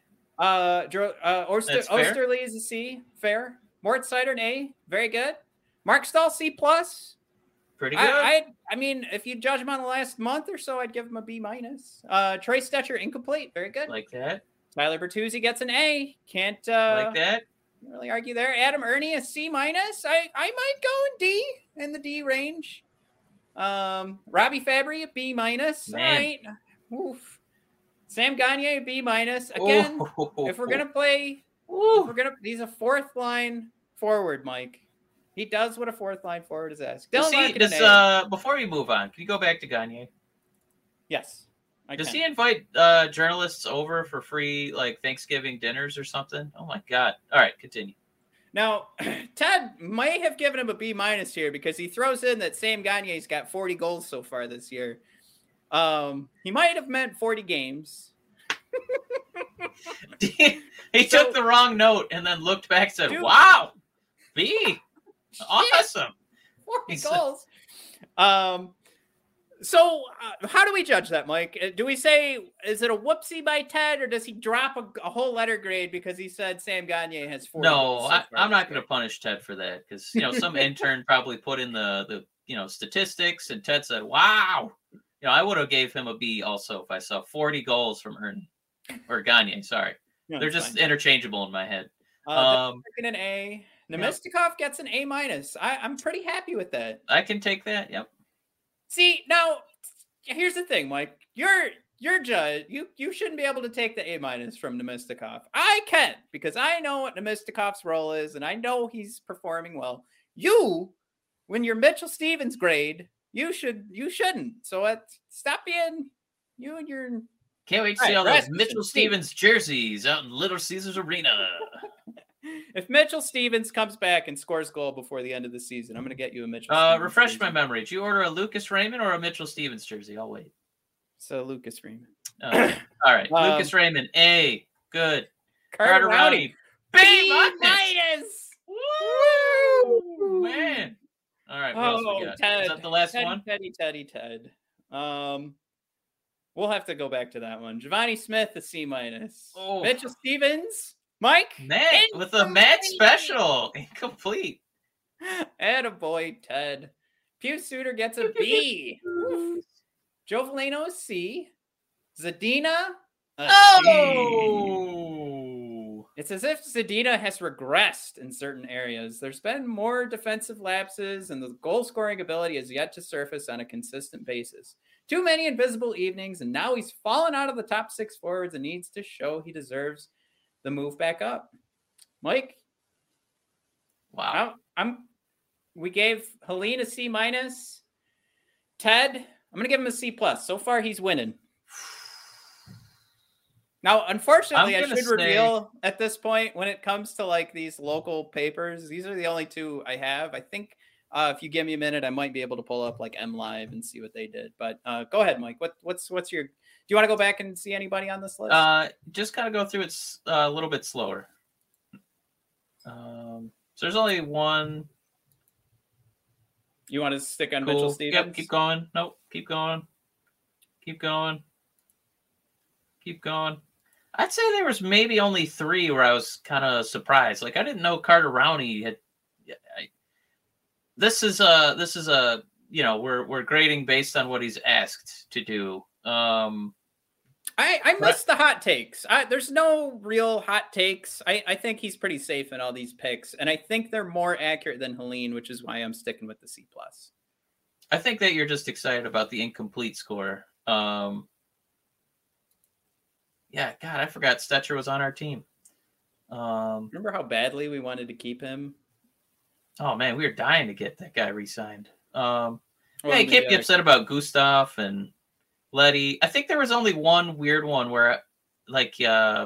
Osterley is a C. Fair. Mort Seider an A. Very good. Mark Stahl C+. Pretty good. I mean, if you judge him on the last month or so, I'd give him a B-. Trey Stetcher incomplete. Very good. Like that. Tyler Bertuzzi gets an A. Can't like that. Really argue there. Adam Ernie a C-. I might go in D in the D range. Robbie Fabry a B-. All right. Oof. Sam Gagne B-. Again, if we're gonna play, he's a 4th line forward, Mike. He does what a 4th line forward is asked. Before we move on, can you go back to Gagne? Yes. Does he invite journalists over for free, like Thanksgiving dinners or something? Oh my God! All right, continue. Now, Ted may have given him a B- here because he throws in that Sam Gagne's got 40 goals so far this year. He might have meant 40 games. He took the wrong note and then looked back and said, wow, B. Awesome. 40 goals. So how do we judge that, Mike? Do we say, is it a whoopsie by Ted, or does he drop a whole letter grade because he said Sam Gagner has 40 goals? No, I'm not going to punish Ted for that, because some intern probably put in the statistics, and Ted said, "Wow." I would have gave him a B also if I saw 40 goals from Ern or Gagner. Sorry, they're just interchangeable in my head. An A. Namestnikov gets an A-. I'm pretty happy with that. I can take that. Yep. See, now here's the thing, Mike. You're judge. You shouldn't be able to take the A- from Namestnikov. I can, because I know what Namestnikov's role is, and I know he's performing well. When you're Mitchell Stevens grade, you shouldn't. So stop being you and your. Can't wait to see all those Mitchell Stevens jerseys out in Little Caesars Arena. If Mitchell Stevens comes back and scores goal before the end of the season, I'm going to get you a Mitchell Stevens refresh jersey. My memory. Did you order a Lucas Raymond or a Mitchell Stevens jersey? I'll wait. So Lucas Raymond. All right. Lucas Raymond, A. Good. Carter Rowney, B-. Woo! Man. All right. What else we got? Ted. Is that the last one? Ted. We'll have to go back to that one. Giovanni Smith, a C-. Oh. Mitchell Stevens, Mike. Matt with a Matt special. Incomplete. Attaboy, Ted. Pew Suter gets a B. Joe Valeno, C. Zadina, a D. It's as if Zadina has regressed in certain areas. There's been more defensive lapses, and the goal-scoring ability has yet to surface on a consistent basis. Too many invisible evenings, and now he's fallen out of the top 6 forwards and needs to show he deserves the move back up. Mike? Wow. We gave Helene a C-. Ted, I'm going to give him a C+. So far, he's winning. Now, unfortunately, I should reveal at this point, when it comes to like these local papers, these are the only 2 I have. I think if you give me a minute, I might be able to pull up like MLive and see what they did. But go ahead, Mike. What's your? Do you want to go back and see anybody on this list? Just gotta go through it a little bit slower. So there's only one. You want to stick on Mitchell Stevens? Yep. Keep going. Nope. Keep going. Keep going. Keep going. I'd say there was maybe only 3 where I was kind of surprised. Like, I didn't know Carter Rowney had. This is a we're grading based on what he's asked to do. I missed the hot takes. There's no real hot takes. I think he's pretty safe in all these picks, and I think they're more accurate than Helene, which is why I'm sticking with the C+. I think that you're just excited about the incomplete score. Yeah, God, I forgot Stetcher was on our team. Remember how badly we wanted to keep him? Oh, man, we were dying to get that guy re-signed. You can't be upset about Gustav and Letty. I think there was only one weird one where, like, I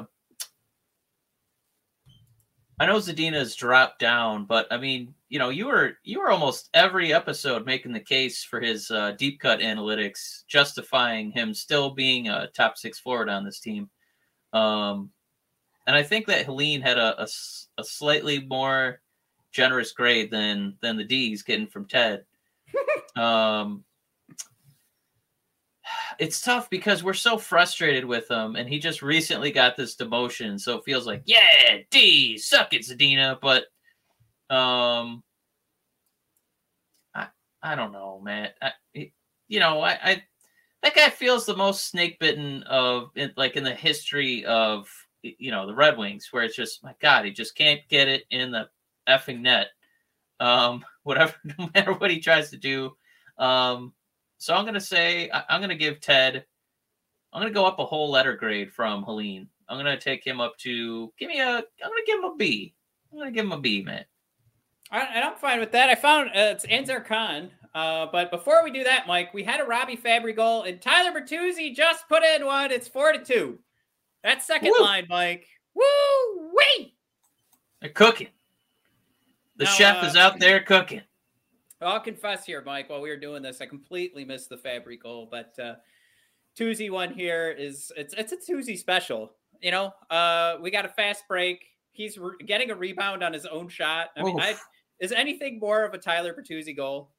know Zadina's dropped down, but, I mean, you were almost every episode making the case for his deep cut analytics, justifying him still being a top 6 forward on this team. And I think that Helene had a slightly more generous grade than the D he's getting from Ted. It's tough because we're so frustrated with him, and he just recently got this demotion, so it feels like, yeah, D, suck it, Zadina. But I don't know, man. That guy feels the most snake bitten in the history of the Red Wings, where it's just, my God, he just can't get it in the effing net. Whatever, no matter what he tries to do. So I'm gonna say I'm gonna give Ted. I'm gonna go up a whole letter grade from Helene. I'm gonna take him up to I'm gonna give him a B. I'm gonna give him a B, man. And I'm fine with that. I found it's Anzar Khan. But before we do that, Mike, we had a Robbie Fabry goal, and Tyler Bertuzzi just put in one. It's 4-2. That second line, Mike. Woo wee! They're cooking. The chef is out there cooking. I'll confess here, Mike, while we were doing this, I completely missed the Fabry goal, but Tuzzi one here it's a Tuzzi special. We got a fast break. He's getting a rebound on his own shot. I mean, Is anything more of a Tyler Bertuzzi goal?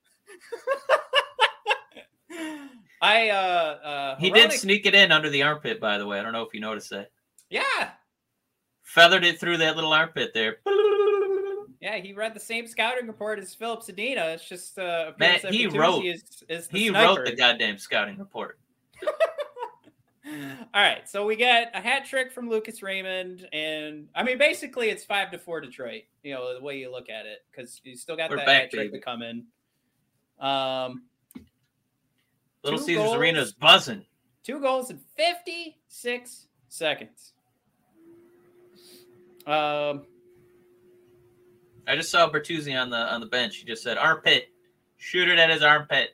He did sneak it in under the armpit, by the way. I don't know if you noticed that. Yeah. Feathered it through that little armpit there. Yeah, he read the same scouting report as Philip Zadina. It's just Matt, he wrote the goddamn scouting report. All right, so we get a hat trick from Lucas Raymond, and I mean, basically, it's 5-4 Detroit. You know, the way you look at it, because you still got that hat trick to come in. Little Caesars Arena is buzzing. 2 goals in 56 seconds. I just saw Bertuzzi on the bench. He just said, "Armpit, shoot it at his armpit."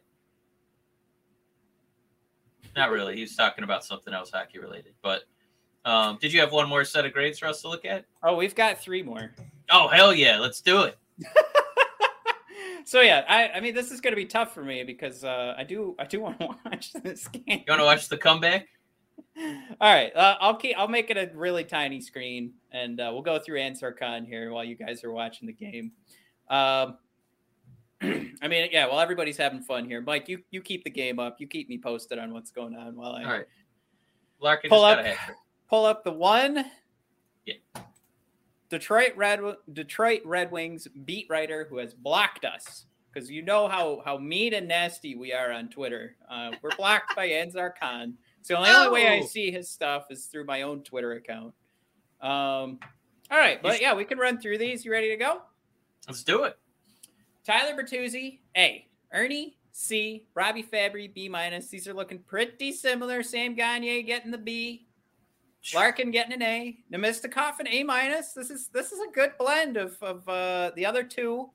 Not really. He was talking about something else hockey related. But did you have one more set of grades for us to look at? Oh, we've got 3 more. Oh, hell yeah. Let's do it. So, yeah, I mean, this is going to be tough for me because I do want to watch this game. You want to watch the comeback? All right. I'll make it a really tiny screen, and we'll go through Answer Khan here while you guys are watching the game. I mean, yeah, well, everybody's having fun here. Mike, you keep the game up. You keep me posted on what's going on while I all right. Larkin pull just up, got a hat trick. Pull up the one. Yeah. Detroit Red Wings beat writer who has blocked us because you know how mean and nasty we are on Twitter. We're blocked by Ansar Khan. So the only way I see his stuff is through my own Twitter account. All right, but yeah, we can run through these. You ready to go? Let's do it. Tyler Bertuzzi, A. Ernie, C. Robbie Fabry, B-. These are looking pretty similar. Sam Gagner getting the B. Larkin getting an A. Nemistikov an A-. This is a good blend of the other 2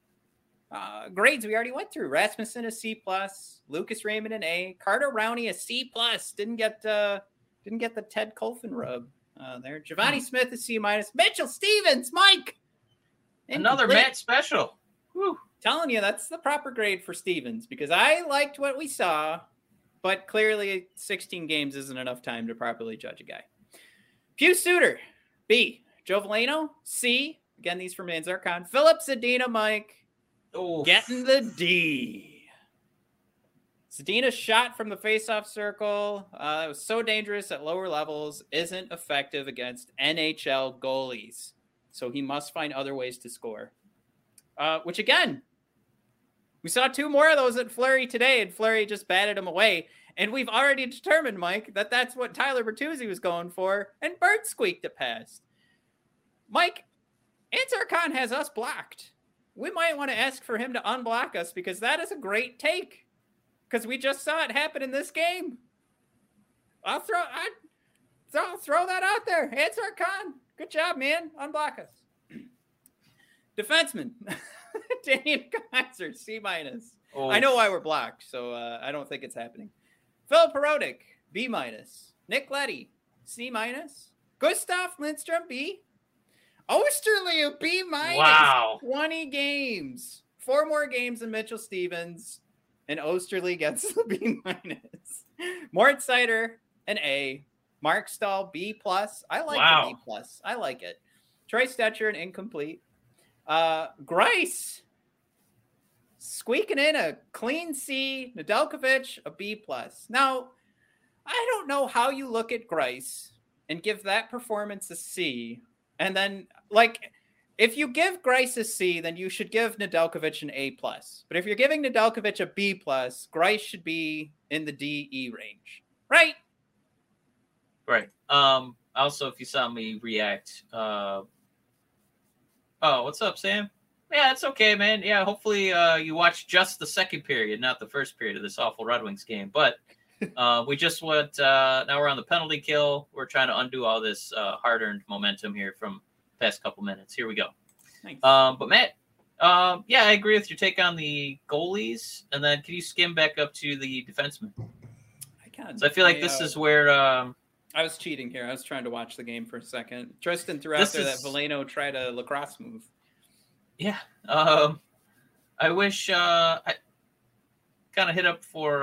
grades we already went through. Rasmussen a C+, Lucas Raymond an A, Carter Rowney a C+. Didn't get the Ted Colfin rub there. Giovanni Smith a C-. Mitchell Stevens, Mike. Another Matt special. Whew. Telling you, that's the proper grade for Stevens because I liked what we saw, but clearly 16 games isn't enough time to properly judge a guy. Pius Suter, B. Joe Veleno, C. Again, these from Ansar Khan. Philip Zadina, Mike. Oof. Getting the D. Zadina's shot from the faceoff circle. It was so dangerous at lower levels, isn't effective against NHL goalies. So he must find other ways to score. Which, again, we saw 2 more of those at Fleury today, and Fleury just batted them away. And we've already determined, Mike, that that's what Tyler Bertuzzi was going for, and Bert squeaked it past. Mike, Ansar Khan has us blocked. We might want to ask for him to unblock us because that is a great take. Because we just saw it happen in this game. I'll throw that out there. Ansar Khan, good job, man. Unblock us. Defenseman, Daniel Kaiser, C-. Oh. I know why we're blocked, so I don't think it's happening. Phil Perotic, B-. Nick Leddy, C-. Gustav Lindstrom, B. Osterley, a B-. Wow. 20 games. 4 more games than Mitchell Stevens, and Osterley gets the B-. Mort Sider, an A. Mark Stahl, B+. I like the B+. I like it. Troy Stetcher, an incomplete. Grice squeaking in a clean C. Nedeljkovic, a B+. Now, I don't know how you look at Grice and give that performance a C. And then, like, if you give Grice a C, then you should give Nedeljkovic an A+. But if you're giving Nedeljkovic a B+, Grice should be in the D-E range. Right? Right. Also, if you saw me react, oh, what's up, Sam? Yeah, it's okay, man. Yeah, hopefully you watched just the second period, not the first period of this awful Red Wings game. But we just went, now we're on the penalty kill. We're trying to undo all this hard-earned momentum here from the past couple minutes. Here we go. Thanks. But Matt, yeah, I agree with your take on the goalies. And then can you skim back up to the defensemen? I can. So I feel like this is where... I was cheating here. I was trying to watch the game for a second. Tristan threw out there that Veleno tried a lacrosse move. Yeah. I wish I kind of hit up for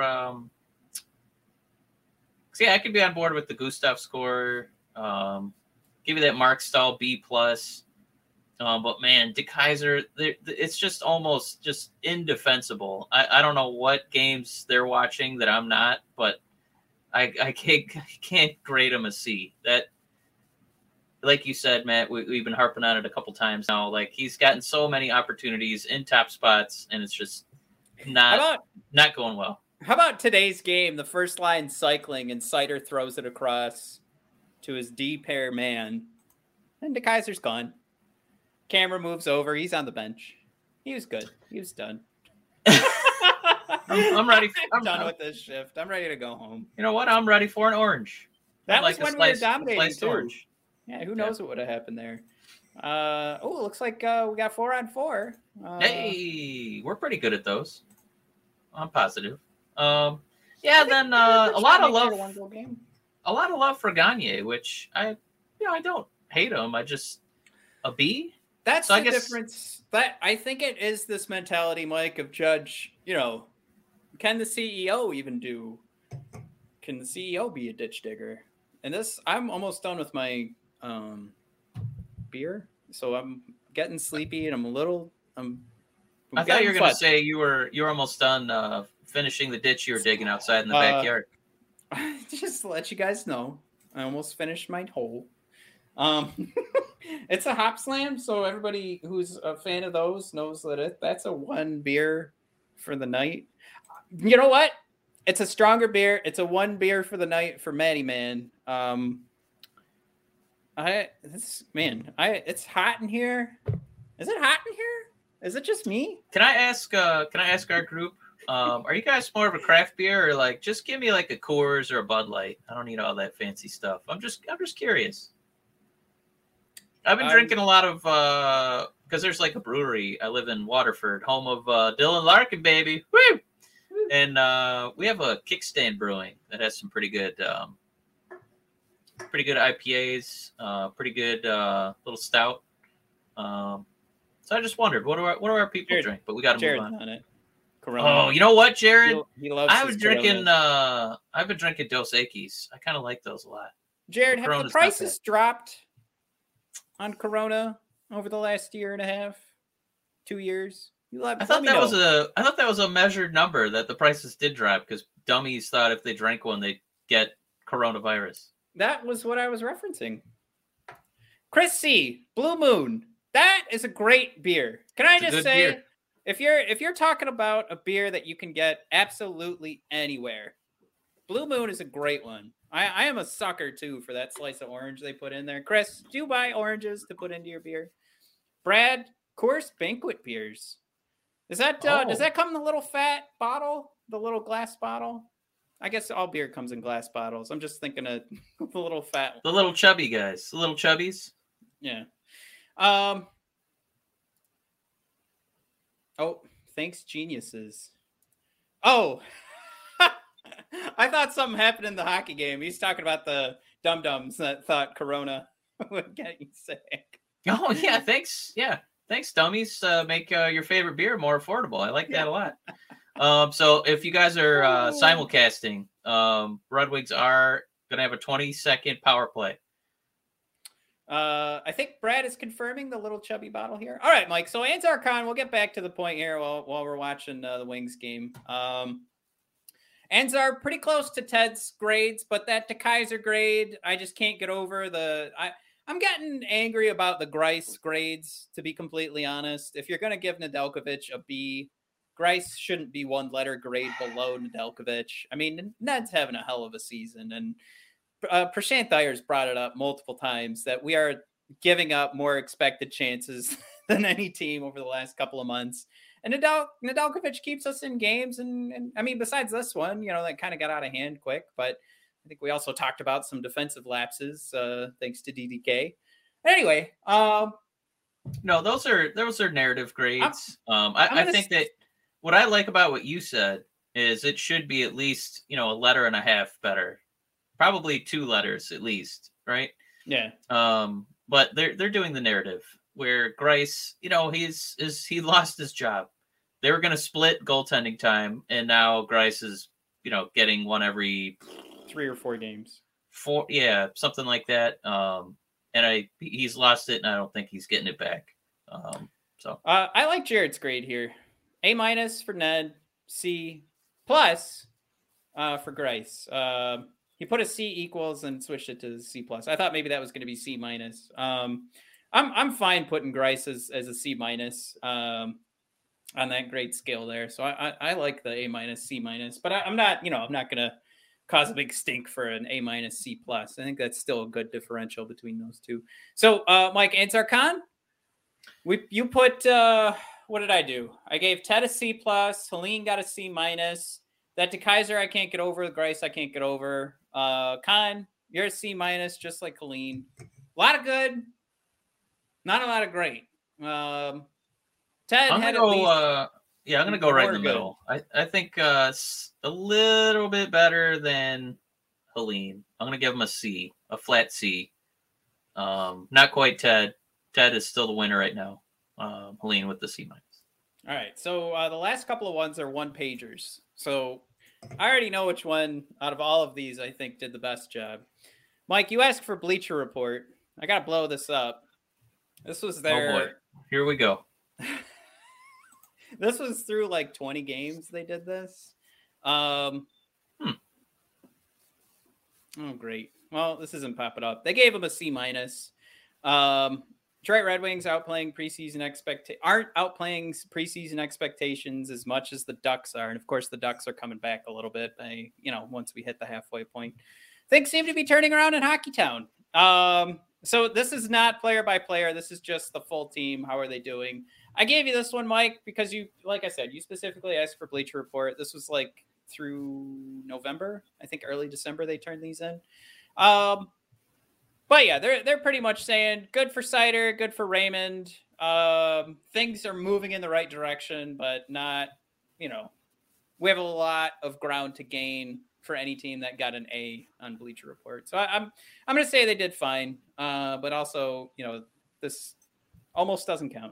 yeah, I could be on board with the Gustav score. Give you that Mark Stahl B+. But man, DeKeyser, it's just almost just indefensible. I don't know what games they're watching that I'm not, but I can't grade him a C. That, like you said, Matt, we've been harping on it a couple times now. Like, he's gotten so many opportunities in top spots, and it's just not going well. How about today's game? The first line cycling, and Seider throws it across to his D pair man, and DeKeyser's gone. Camera moves over. He's on the bench. He was good. He was done. I'm ready. I'm done with this shift. I'm ready to go home. You know what? I'm ready for an orange. That was when we were dominating too. Orange. Yeah, who knows what would have happened there? It looks like we got 4-on-4. Hey, we're pretty good at those. I'm positive. Then a lot of love for Gagne, which I don't hate him. I just a B. That's the difference. That I think it is this mentality, Mike, of Judge. Can the CEO even do? Can the CEO be a ditch digger? And this, I'm almost done with my beer, so I'm getting sleepy, and I thought you were going to say you were almost done finishing the ditch you were digging outside in the backyard. Just to let you guys know, I almost finished my hole. It's a hop slam, so everybody who's a fan of those knows that that's a 1 beer for the night. You know what? It's a stronger beer. It's a 1 beer for the night for Matty Man. It's hot in here. Is it hot in here? Is it just me? Can I ask our group? Are you guys more of a craft beer, or like just give me like a Coors or a Bud Light? I don't need all that fancy stuff. I'm just curious. I've been drinking a lot of because there's like a brewery. I live in Waterford, home of Dylan Larkin, baby. Woo! And we have a Kickstand Brewing that has some pretty good IPAs, pretty good little stout. So I just wondered, what do our people drink? But we got to move on it. Corona. Oh, you know what, Jared? He loves. I've been drinking Dos Equis. I kind of like those a lot. Jared, have the prices dropped on Corona over the last year and a half, 2 years? I thought that was a measured number, that the prices did drop because dummies thought if they drank one they'd get coronavirus. That was what I was referencing. Chris C, Blue Moon. That is a great beer. Can I just say, beer. if you're talking about a beer that you can get absolutely anywhere, Blue Moon is a great one. I am a sucker too for that slice of orange they put in there. Chris, do you buy oranges to put into your beer? Brad, Coors Banquet beers. Does that come in the little fat bottle, the little glass bottle? I guess all beer comes in glass bottles. I'm just thinking of the little fat, the little chubby guys, the little chubbies. Yeah. Thanks, geniuses. Oh. I thought something happened in the hockey game. He's talking about the dum-dums that thought Corona would get you sick. Oh, yeah, thanks. Yeah, thanks, dummies. Make your favorite beer more affordable. I like that a lot. So if you guys are simulcasting, Red Wings are going to have a 20-second power play. I think Brad is confirming the little chubby bottle here. All right, Mike. So Ansar Khan, we'll get back to the point here while we're watching the Wings game. Ansar pretty close to Ted's grades, but that DeKeyser grade, I just can't get over I'm getting angry about the Greiss grades, to be completely honest. If you're going to give Nedeljkovic a B, Greiss shouldn't be 1-letter grade below Nedeljkovic. I mean, Ned's having a hell of a season, and Prashant Iyer's brought it up multiple times that we are giving up more expected chances than any team over the last couple of months. And Nedeljkovic keeps us in games. And I mean, besides this one, that kind of got out of hand quick. But I think we also talked about some defensive lapses, thanks to DDK. Anyway. No, those are narrative grades. I think that what I like about what you said is it should be at least, a letter and a half better. Probably 2 letters at least, right? Yeah. But they're doing the narrative where Greiss, he lost his job. They were going to split goaltending time, and now Greiss is, getting one every 3 or 4 games. 4, yeah, something like that. And he's lost it, and I don't think he's getting it back. I like Jared's grade here. A- for Ned, C+ for Grice. He put a C equals and switched it to C+. I thought maybe that was going to be C-. I'm fine putting Grice as a C- on that grade scale there. So I like the A-, C-, but I'm not going to cause a big stink for an A-, C+. I think that's still a good differential between those two. So Mike, Ansar Khan, you put, what did I do? I gave Ted a C+, Helene got a C-. That DeKaiser I can't get over, Grice I can't get over. Khan, you're a C-, just like Helene. A lot of good, not a lot of great. Ted, I'm gonna go right in the middle. I think a little bit better than Helene. I'm gonna give him a C, a flat C. Not quite Ted. Ted is still the winner right now. Helene with the C-. All right, so the last couple of ones are one-pagers. So I already know which one out of all of these I think did the best job. Mike, you asked for Bleacher Report. I got to blow this up. This was their... Oh boy, here we go. This was through like 20 games they did this. Oh, great. Well, this isn't popping up. They gave him a C-. Detroit Red Wings aren't outplaying preseason expectations as much as the Ducks are. And of course, the Ducks are coming back a little bit. Once we hit the halfway point, things seem to be turning around in Hockeytown. So this is not player by player. This is just the full team. How are they doing? I gave you this one, Mike, because like I said, you specifically asked for Bleacher Report. This was like through November. I think early December they turned these in. But yeah, they're pretty much saying good for Cider, good for Raymond. Things are moving in the right direction, but not, we have a lot of ground to gain for any team that got an A on Bleacher Report. So I'm going to say they did fine. But also, this almost doesn't count.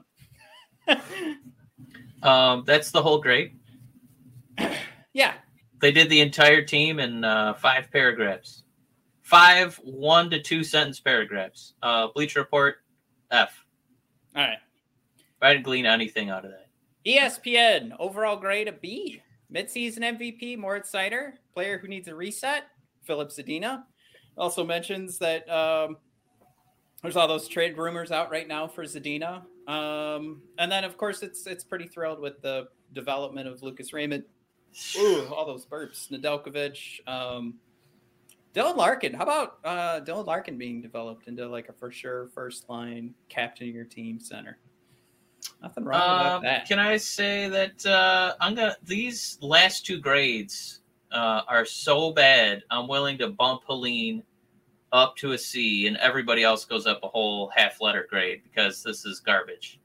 That's the whole grade. Yeah. They did the entire team in 5 paragraphs. 5 1 to 2 sentence paragraphs. Bleacher Report, F. All right. If I didn't glean anything out of that. ESPN, overall grade a B. Midseason MVP, Moritz Seider. Player who needs a reset, Philip Zadina. Also mentions that there's all those trade rumors out right now for Zadina. And then, of course, it's pretty thrilled with the development of Lucas Raymond. Ooh, all those burps. Nedeljkovic. Dylan Larkin. How about Dylan Larkin being developed into like a for sure first line captain of your team center? Nothing wrong about that. Can I say that these last 2 grades are so bad, I'm willing to bump Helene up to a C and everybody else goes up a whole half-letter grade because this is garbage.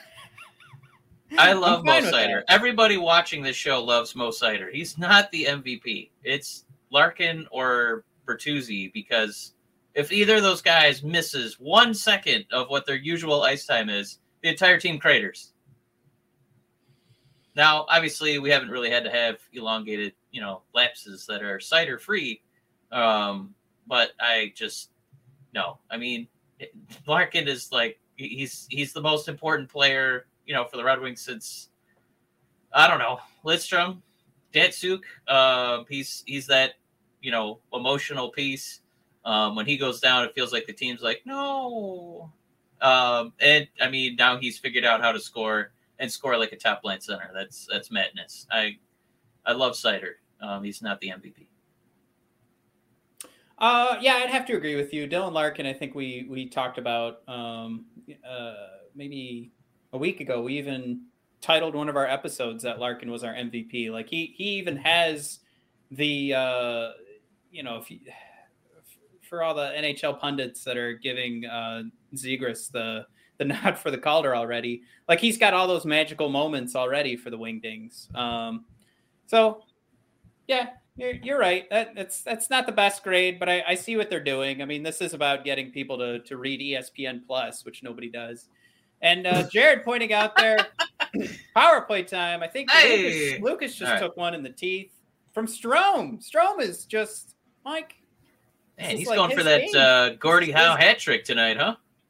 I love Mo Seider. Everybody watching this show loves Mo Seider. He's not the MVP. It's Larkin or Bertuzzi, because if either of those guys misses 1 second of what their usual ice time is, the entire team craters. Now, obviously, we haven't really had to have elongated, lapses that are Seider free. But I just no. I mean, Larkin is like he's the most important player, for the Red Wings since I don't know, Lidstrom, Datsuk. He's that emotional piece. When he goes down, it feels like the team's like no. And I mean, now he's figured out how to score like a top line center. That's madness. I love Seider. He's not the MVP. Yeah, I'd have to agree with you. Dylan Larkin, I think we talked about maybe a week ago. We even titled one of our episodes that Larkin was our MVP. Like he even has the for all the NHL pundits that are giving Zegras the nod for the Calder already. Like he's got all those magical moments already for the Wingdings. So yeah. You're right. That's not the best grade, but I see what they're doing. I mean, this is about getting people to read ESPN Plus, which nobody does. And Jared pointing out there, power play time. I think Lucas just took one in the teeth from Strome. Strome is just, Mike. Man, he's going for that Gordie Howe hat trick tonight, huh?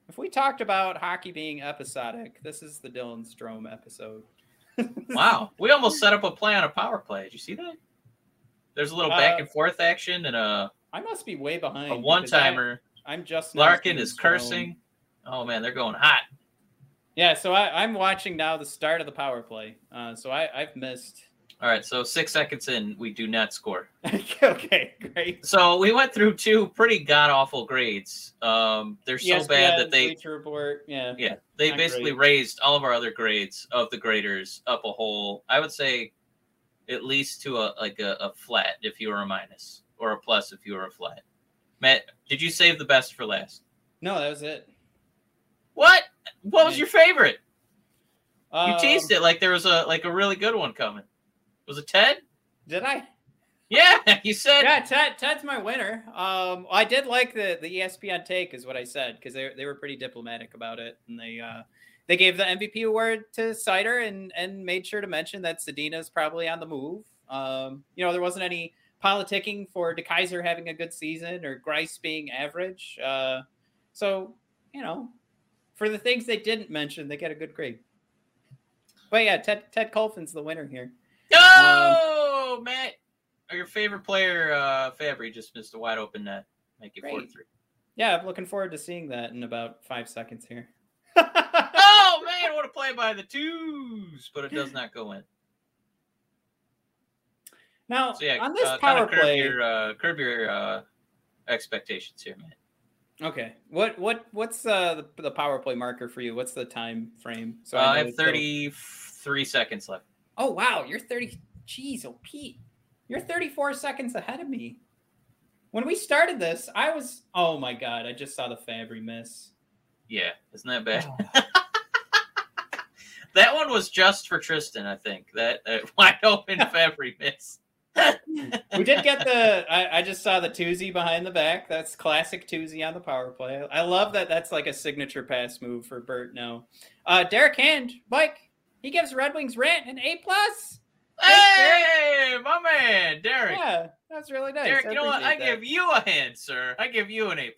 If we talked about hockey being episodic, this is the Dylan Strome episode. Wow. We almost set up a play on a power play. Did you see that? There's a little back and forth action and I must be way behind. A one-timer. I'm just Larkin is cursing. Oh, man, they're going hot. Yeah, so I'm watching now the start of the power play. So I've missed. All right, so 6 seconds in, we do not score. Okay, great. So we went through 2 pretty god-awful grades. They're so bad that they... Report. Yeah, they basically raised all of our other grades of the graders up a whole, I would say, at least to a flat if you were a minus, or a plus if you were a flat. Matt, did you save the best for last? No, that was it. What? What was your favorite? You teased it like there was a really good one coming. Was it Ted? Did I? Yeah, you said. Yeah, Ted's my winner. I did like the ESPN take, is what I said, because they were pretty diplomatic about it, and they gave the MVP award to Seider and made sure to mention that Zadina's probably on the move. There wasn't any politicking for DeKeyser having a good season or Greiss being average. So, for the things they didn't mention, they get a good grade. But yeah, Ted Colfin's the winner here. Oh, Matt. Your favorite player, Fabry, just missed a wide open net. Make it 4-3. Yeah, I'm looking forward to seeing that in about 5 seconds here. Oh, man, what a play by the twos, but it does not go in. Now, on this power play... Curb your expectations here, man. Okay. What's the power play marker for you? What's the time frame? So I have 33 seconds left. Oh, wow. You're 30. Jeez, Pete. You're 34 seconds ahead of me. When we started this, I was... Oh, my God. I just saw the Fabry miss. Yeah. Isn't that bad? Oh. That one was just for Tristan, I think. That wide open Fabry miss. We did get I just saw the Toozy behind the back. That's classic Toozy on the power play. I love that. That's like a signature pass move for Bert now. Derek Hand, Mike, he gives Red Wings rant an A+. Hey, my man, Derek. Yeah, that's really nice. Derek, you know what? I give you a hand, sir. I give you an A+.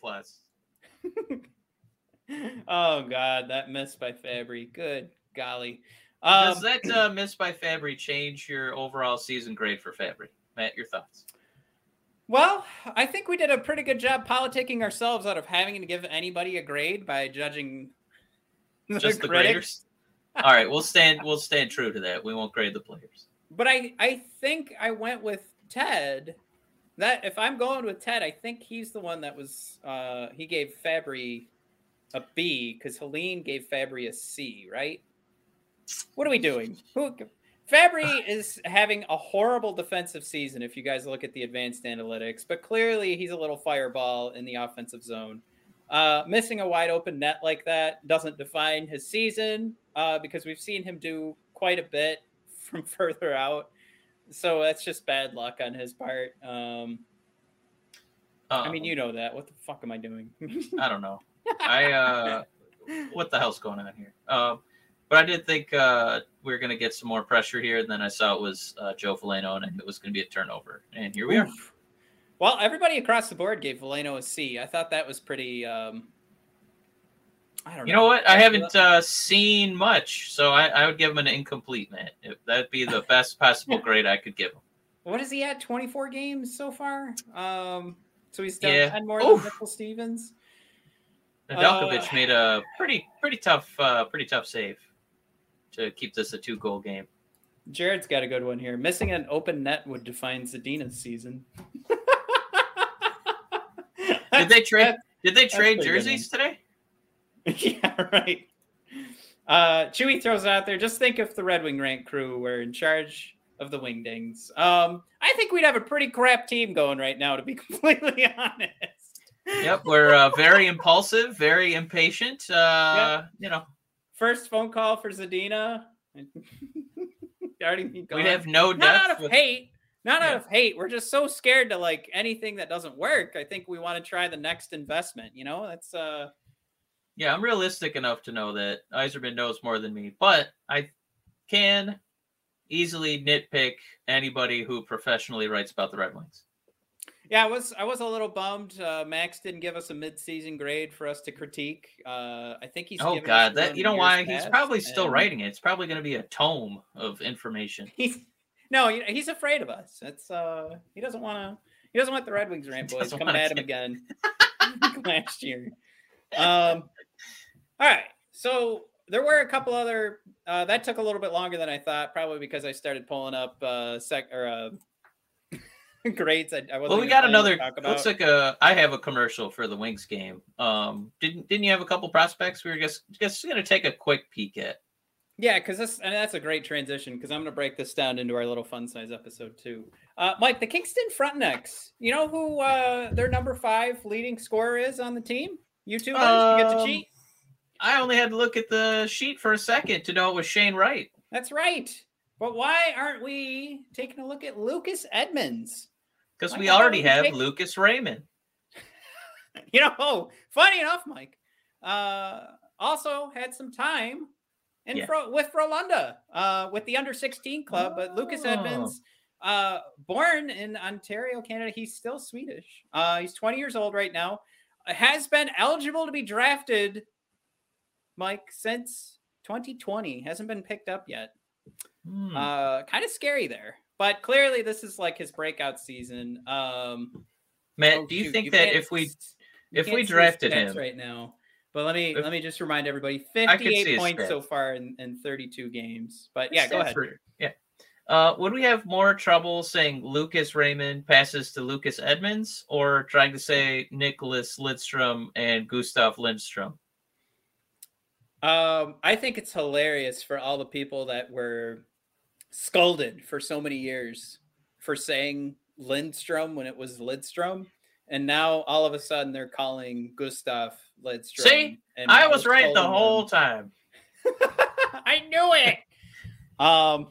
Oh, God, that miss by Fabry. Good golly. Does that miss by Fabry change your overall season grade for Fabry? Matt, your thoughts? Well, I think we did a pretty good job politicking ourselves out of having to give anybody a grade by judging just the graders. All right, we'll stand true to that. We won't grade the players. But I think I went with Ted. That if I'm going with Ted, I think he's the one that was he gave Fabry a B because Helene gave Fabry a C, right? What are we doing? Fabry is having a horrible defensive season if you guys look at the advanced analytics, but clearly he's a little fireball in the offensive zone. Missing a wide open net like that doesn't define his season because we've seen him do quite a bit from further out. So that's just bad luck on his part. I mean, you know that. What the fuck am I doing? I don't know. What the hell's going on here? But I did think we were going to get some more pressure here, and then I saw it was Joe Veleno, and it was going to be a turnover. And here we are. Well, everybody across the board gave Veleno a C. I thought that was pretty... I don't know. You know what? I haven't seen much, so I would give him an incomplete, man. That'd be the best possible grade I could give him. What has he had? 24 games so far? So he's done 10 more than Nickel Stevens. Nedeljkovic made a pretty tough save to keep this a 2-goal game. Jared's got a good one here. Missing an open net would define Zadina's season. Did they trade jerseys today? Yeah, right. Chewy throws out there, just think if the Red Wing rank crew were in charge of the Wingdings. I think we'd have a pretty crap team going right now, to be completely honest. Yep, we're very impulsive, very impatient. Yep. You know, first phone call for Zadina. We have no depth. Not out of hate. Not out of hate. We're just so scared to like anything that doesn't work. I think we want to try the next investment. You know, that's Yeah, I'm realistic enough to know that Yzerman knows more than me, but I can easily nitpick anybody who professionally writes about the Red Wings. Yeah, I was a little bummed. Max didn't give us a mid-season grade for us to critique. I think he's. Oh God, that you know why he's probably still writing it. It's probably going to be a tome of information. He's afraid of us. That's he doesn't want the Red Wings rant boys coming at him again last year. All right, so there were a couple other that took a little bit longer than I thought, probably because I started pulling up grades. Well, we got another. Looks like I have a commercial for the Wings game. Didn't you have a couple prospects? We were just going to take a quick peek at. Yeah, because that's a great transition. Because I'm going to break this down into our little fun size episode too. Mike, the Kingston Frontenacs. You know who their number 5 leading scorer is on the team? YouTubers, you get to cheat. I only had to look at the sheet for a second to know it was Shane Wright. That's right. But why aren't we taking a look at Lucas Edmonds? Because we already have Lucas Raymond. Funny enough, Mike also had some time with Frölunda with the under 16 club. But Lucas Edmonds, born in Ontario, Canada, he's still Swedish. He's 20 years old right now. Has been eligible to be drafted, Mike, since 2020. Hasn't been picked up yet. Kind of scary there. But clearly, this is like his breakout season. Matt, do you think that if we drafted him right now? But let me just remind everybody: 58 points so far in 32 games. But yeah, go ahead. Would we have more trouble saying Lucas Raymond passes to Lucas Edmonds, or trying to say Nicholas Lidstrom and Gustav Lindstrom? I think it's hilarious for all the people that were scolded for so many years for saying Lindstrom when it was Lidstrom, and now all of a sudden they're calling Gustav Lidstrom. See, I was right the whole time. I knew it.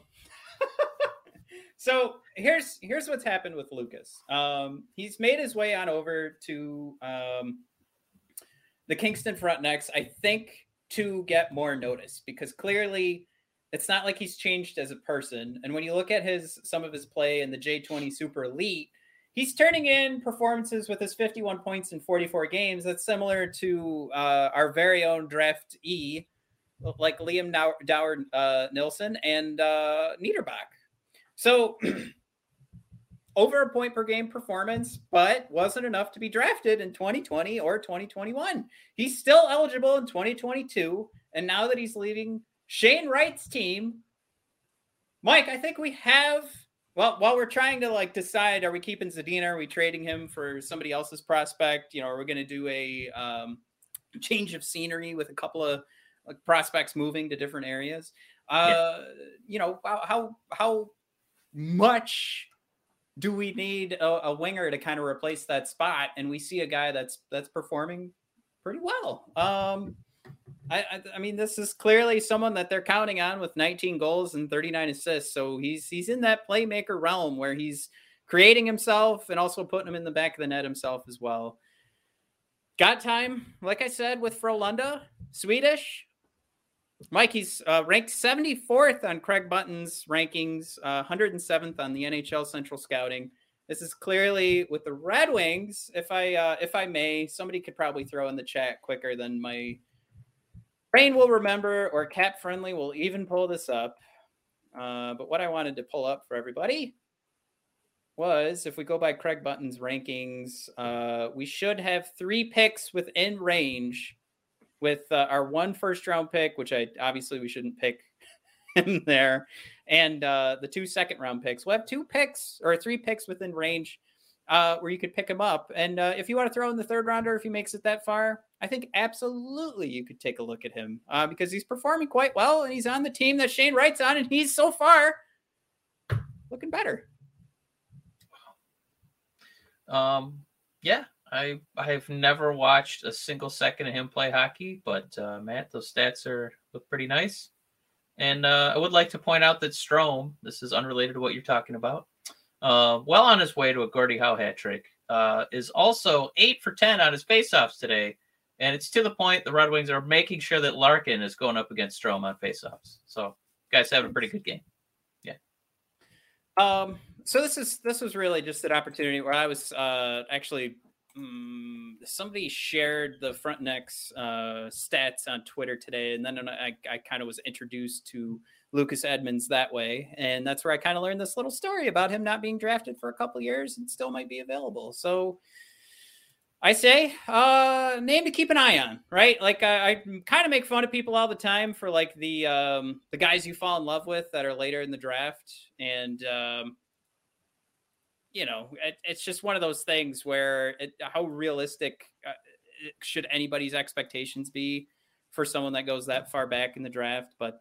So here's what's happened with Lucas. He's made his way on over to the Kingston Frontenacs, I think, to get more notice, because clearly it's not like he's changed as a person. And when you look at some of his play in the J20 Super Elite, he's turning in performances with his 51 points in 44 games. That's similar to our very own draftee, like Liam Dower Nilsson and Niederbach. So over a point per game performance, but wasn't enough to be drafted in 2020 or 2021. He's still eligible in 2022. And now that he's leaving Shane Wright's team, Mike, I think we have, while we're trying to decide, are we keeping Zadina? Are we trading him for somebody else's prospect? Are we going to do a change of scenery with a couple of prospects moving to different areas? How much do we need a winger to kind of replace that spot? And we see a guy that's performing pretty well. I mean, this is clearly someone that they're counting on with 19 goals and 39 assists. So he's in that playmaker realm where he's creating himself and also putting him in the back of the net himself as well. Got time, like I said, with Frölunda, Swedish. Mike, he's ranked 74th on Craig Button's rankings, 107th on the NHL Central Scouting. This is clearly with the Red Wings. If I may, somebody could probably throw in the chat quicker than my brain will remember, or Cap Friendly will even pull this up. But what I wanted to pull up for everybody was, if we go by Craig Button's rankings, we should have 3 picks within range, with our 1 first-round pick, which we shouldn't pick in there, and the 2 second-round picks. We'll have 2 picks or 3 picks within range where you could pick him up. And if you want to throw in the 3rd rounder, if he makes it that far, I think absolutely you could take a look at him because he's performing quite well, and he's on the team that Shane Wright's on, and he's so far looking better. Yeah. I've never watched a single second of him play hockey, but Matt, those stats look pretty nice. And I would like to point out that Strome, this is unrelated to what you're talking about, well on his way to a Gordie Howe hat trick, is also 8 for 10 on his faceoffs today. And it's to the point the Red Wings are making sure that Larkin is going up against Strome on faceoffs. So guys having a pretty good game. Yeah. So this was really just an opportunity where I was actually somebody shared the Frontenac's stats on Twitter today, and then I kind of was introduced to Lucas Edmonds that way, and that's where I kind of learned this little story about him not being drafted for a couple years and still might be available. So I say name to keep an eye on, right? Like I kind of make fun of people all the time for like the guys you fall in love with that are later in the draft, and it's just one of those things where how realistic should anybody's expectations be for someone that goes that far back in the draft? But,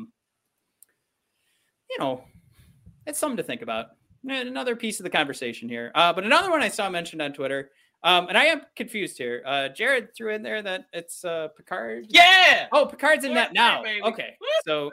it's something to think about. And another piece of the conversation here. But another one I saw mentioned on Twitter, and I am confused here. Jared threw in there that it's Picard. Yeah! Oh, Picard's in that now. Baby. Okay. So...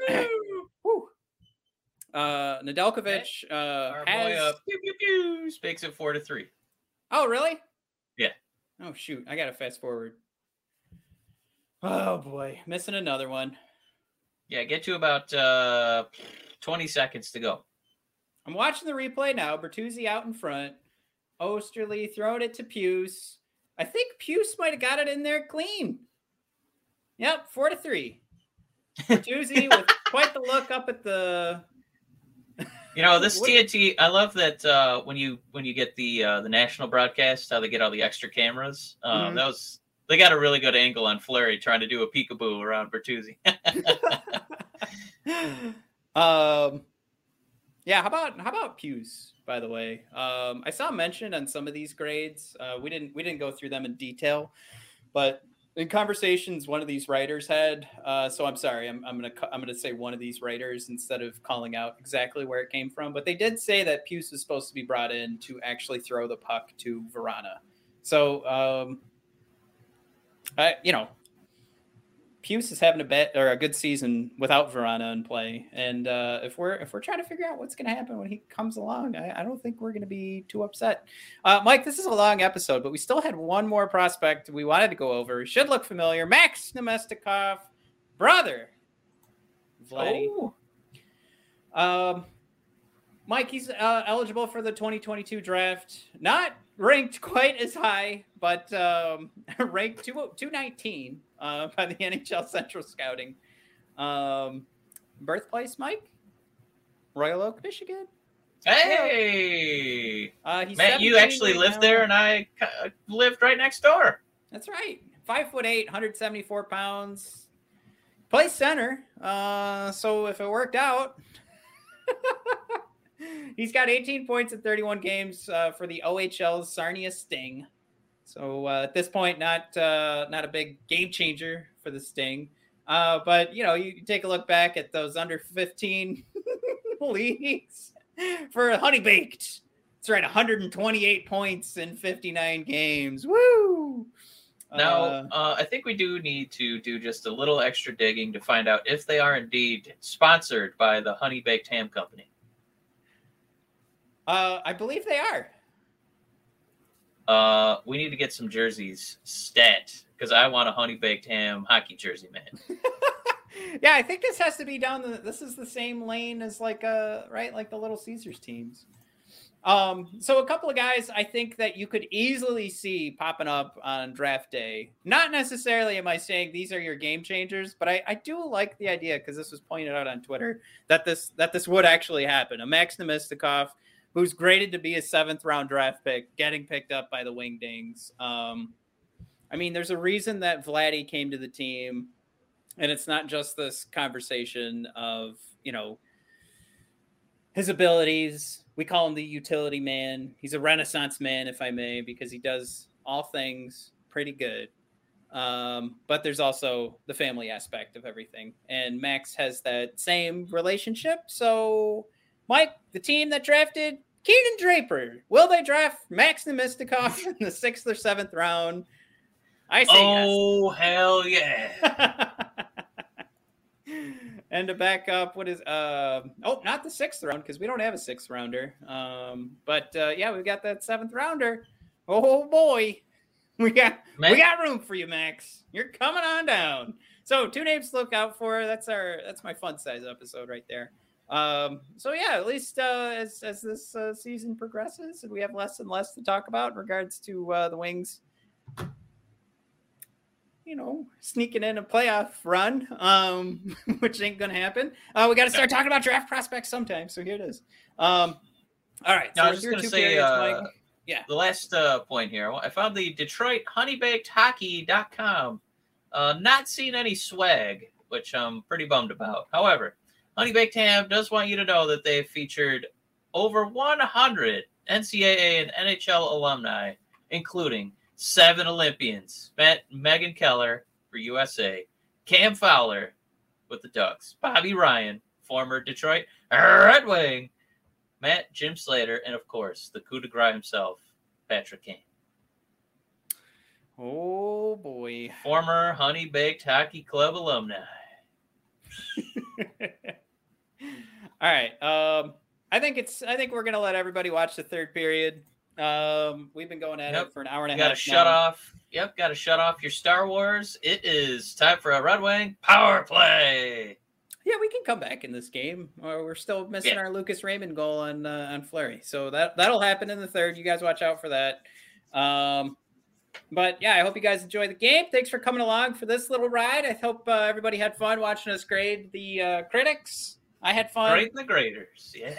Nedeljkovic has makes it 4-3. Oh, really? Yeah. Oh, shoot. I got to fast forward. Oh, boy. Missing another one. Yeah, get to about 20 seconds to go. I'm watching the replay now. Bertuzzi out in front. Osterley throwing it to Puce. I think Puce might have got it in there clean. Yep, 4-3. Bertuzzi with quite the look up at the... This TNT, I love that when you get the national broadcast, how they get all the extra cameras. They got a really good angle on Fleury trying to do a peekaboo around Bertuzzi. Yeah, how about Puce, by the way? I saw mention on some of these grades. We didn't go through them in detail, but in conversations one of these writers had, so I'm sorry, I'm gonna say one of these writers instead of calling out exactly where it came from, but they did say that Puce is supposed to be brought in to actually throw the puck to Vrana. So Puce is having a good season without Vrana in play, and if we're trying to figure out what's going to happen when he comes along, I don't think we're going to be too upset. Mike, this is a long episode, but we still had one more prospect we wanted to go over. Should look familiar. Max Namestnikov, brother, Vladdy. Oh. Mike, he's eligible for the 2022 draft. Not ranked quite as high, but ranked 219 by the NHL Central Scouting. Birthplace, Mike? Royal Oak, Michigan. Hey! Matt, you actually lived there, and I lived right next door. That's right. 5'8", 174 pounds. Plays center. So if it worked out... He's got 18 points in 31 games for the OHL's Sarnia Sting. So at this point, not a big game changer for the Sting. But, you take a look back at those under 15 leagues for Honey Baked. That's right, 128 points in 59 games. Woo! Now, I think we do need to do just a little extra digging to find out if they are indeed sponsored by the Honey Baked Ham Company. I believe they are. We need to get some jerseys stat because I want a Honey Baked Ham hockey jersey, man. Yeah, I think this has to be this is the same lane as like the Little Caesars teams. So a couple of guys I think that you could easily see popping up on draft day. Not necessarily am I saying these are your game changers, but I do like the idea because this was pointed out on Twitter that this would actually happen. A Max Namestnikov, who's graded to be a 7th round draft pick, getting picked up by the Wingdings. There's a reason that Vladdy came to the team, and it's not just this conversation of, his abilities. We call him the utility man. He's a Renaissance man, if I may, because he does all things pretty good. But there's also the family aspect of everything. And Max has that same relationship. So... Mike, the team that drafted Keenan Draper, will they draft Max Namestnikov in the 6th or 7th round? I say yes. Oh, hell yeah. And to back up, what is not the 6th round, because we don't have a 6th rounder. But we've got that 7th rounder. Oh boy. We got room for you, Max. You're coming on down. So 2 names to look out for. That's my fun size episode right there. So yeah, at least as this season progresses, and we have less and less to talk about in regards to the Wings, sneaking in a playoff run, which ain't gonna happen. We got to start talking about draft prospects sometime. So here it is. All right. So I was just gonna say, yeah, the last point here. I found the Detroit HoneyBakedHockey.com. Not seeing any swag, which I'm pretty bummed about. However, Honey Baked Ham does want you to know that they've featured over 100 NCAA and NHL alumni, including 7 Olympians: Megan Keller for USA, Cam Fowler with the Ducks, Bobby Ryan, former Detroit Red Wing, Jim Slater, and of course, the coup de grace himself, Patrick Kane. Oh boy. Former Honey Baked Hockey Club alumni. All right. I think we're gonna let everybody watch the third period. We've been going at it for an hour and a half. Got to shut off your Star Wars. It is time for a Red Wing power play. Yeah, we can come back in this game. We're still missing our Lucas Raymond goal on Fleury, so that'll happen in the third. You guys watch out for that. But yeah, I hope you guys enjoy the game. Thanks for coming along for this little ride. I hope everybody had fun watching us grade the critics. I had fun. Grade the graders, yeah.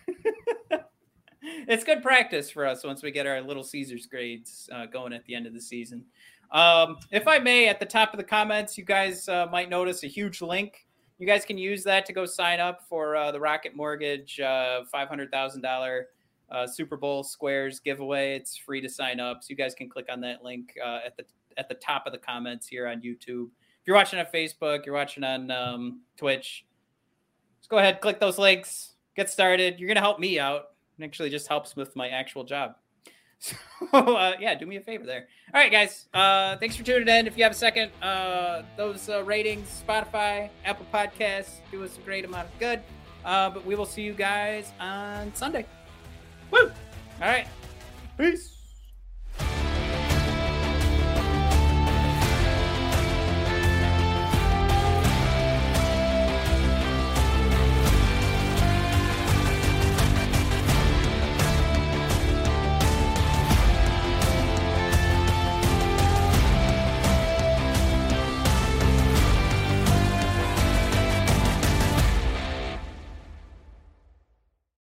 It's good practice for us once we get our Little Caesars grades going at the end of the season. If I may, at the top of the comments, you guys might notice a huge link. You guys can use that to go sign up for the Rocket Mortgage $500,000 Super Bowl squares giveaway. It's free to sign up, so you guys can click on that link at the top of the comments here on YouTube. If you're watching on Facebook, you're watching on Twitch, just go ahead, click those links, get started. You're going to help me out. It actually just helps with my actual job. So, yeah, do me a favor there. All right, guys. Thanks for tuning in. If you have a second, those ratings, Spotify, Apple Podcasts, do us a great amount of good. But we will see you guys on Sunday. Woo! All right. Peace.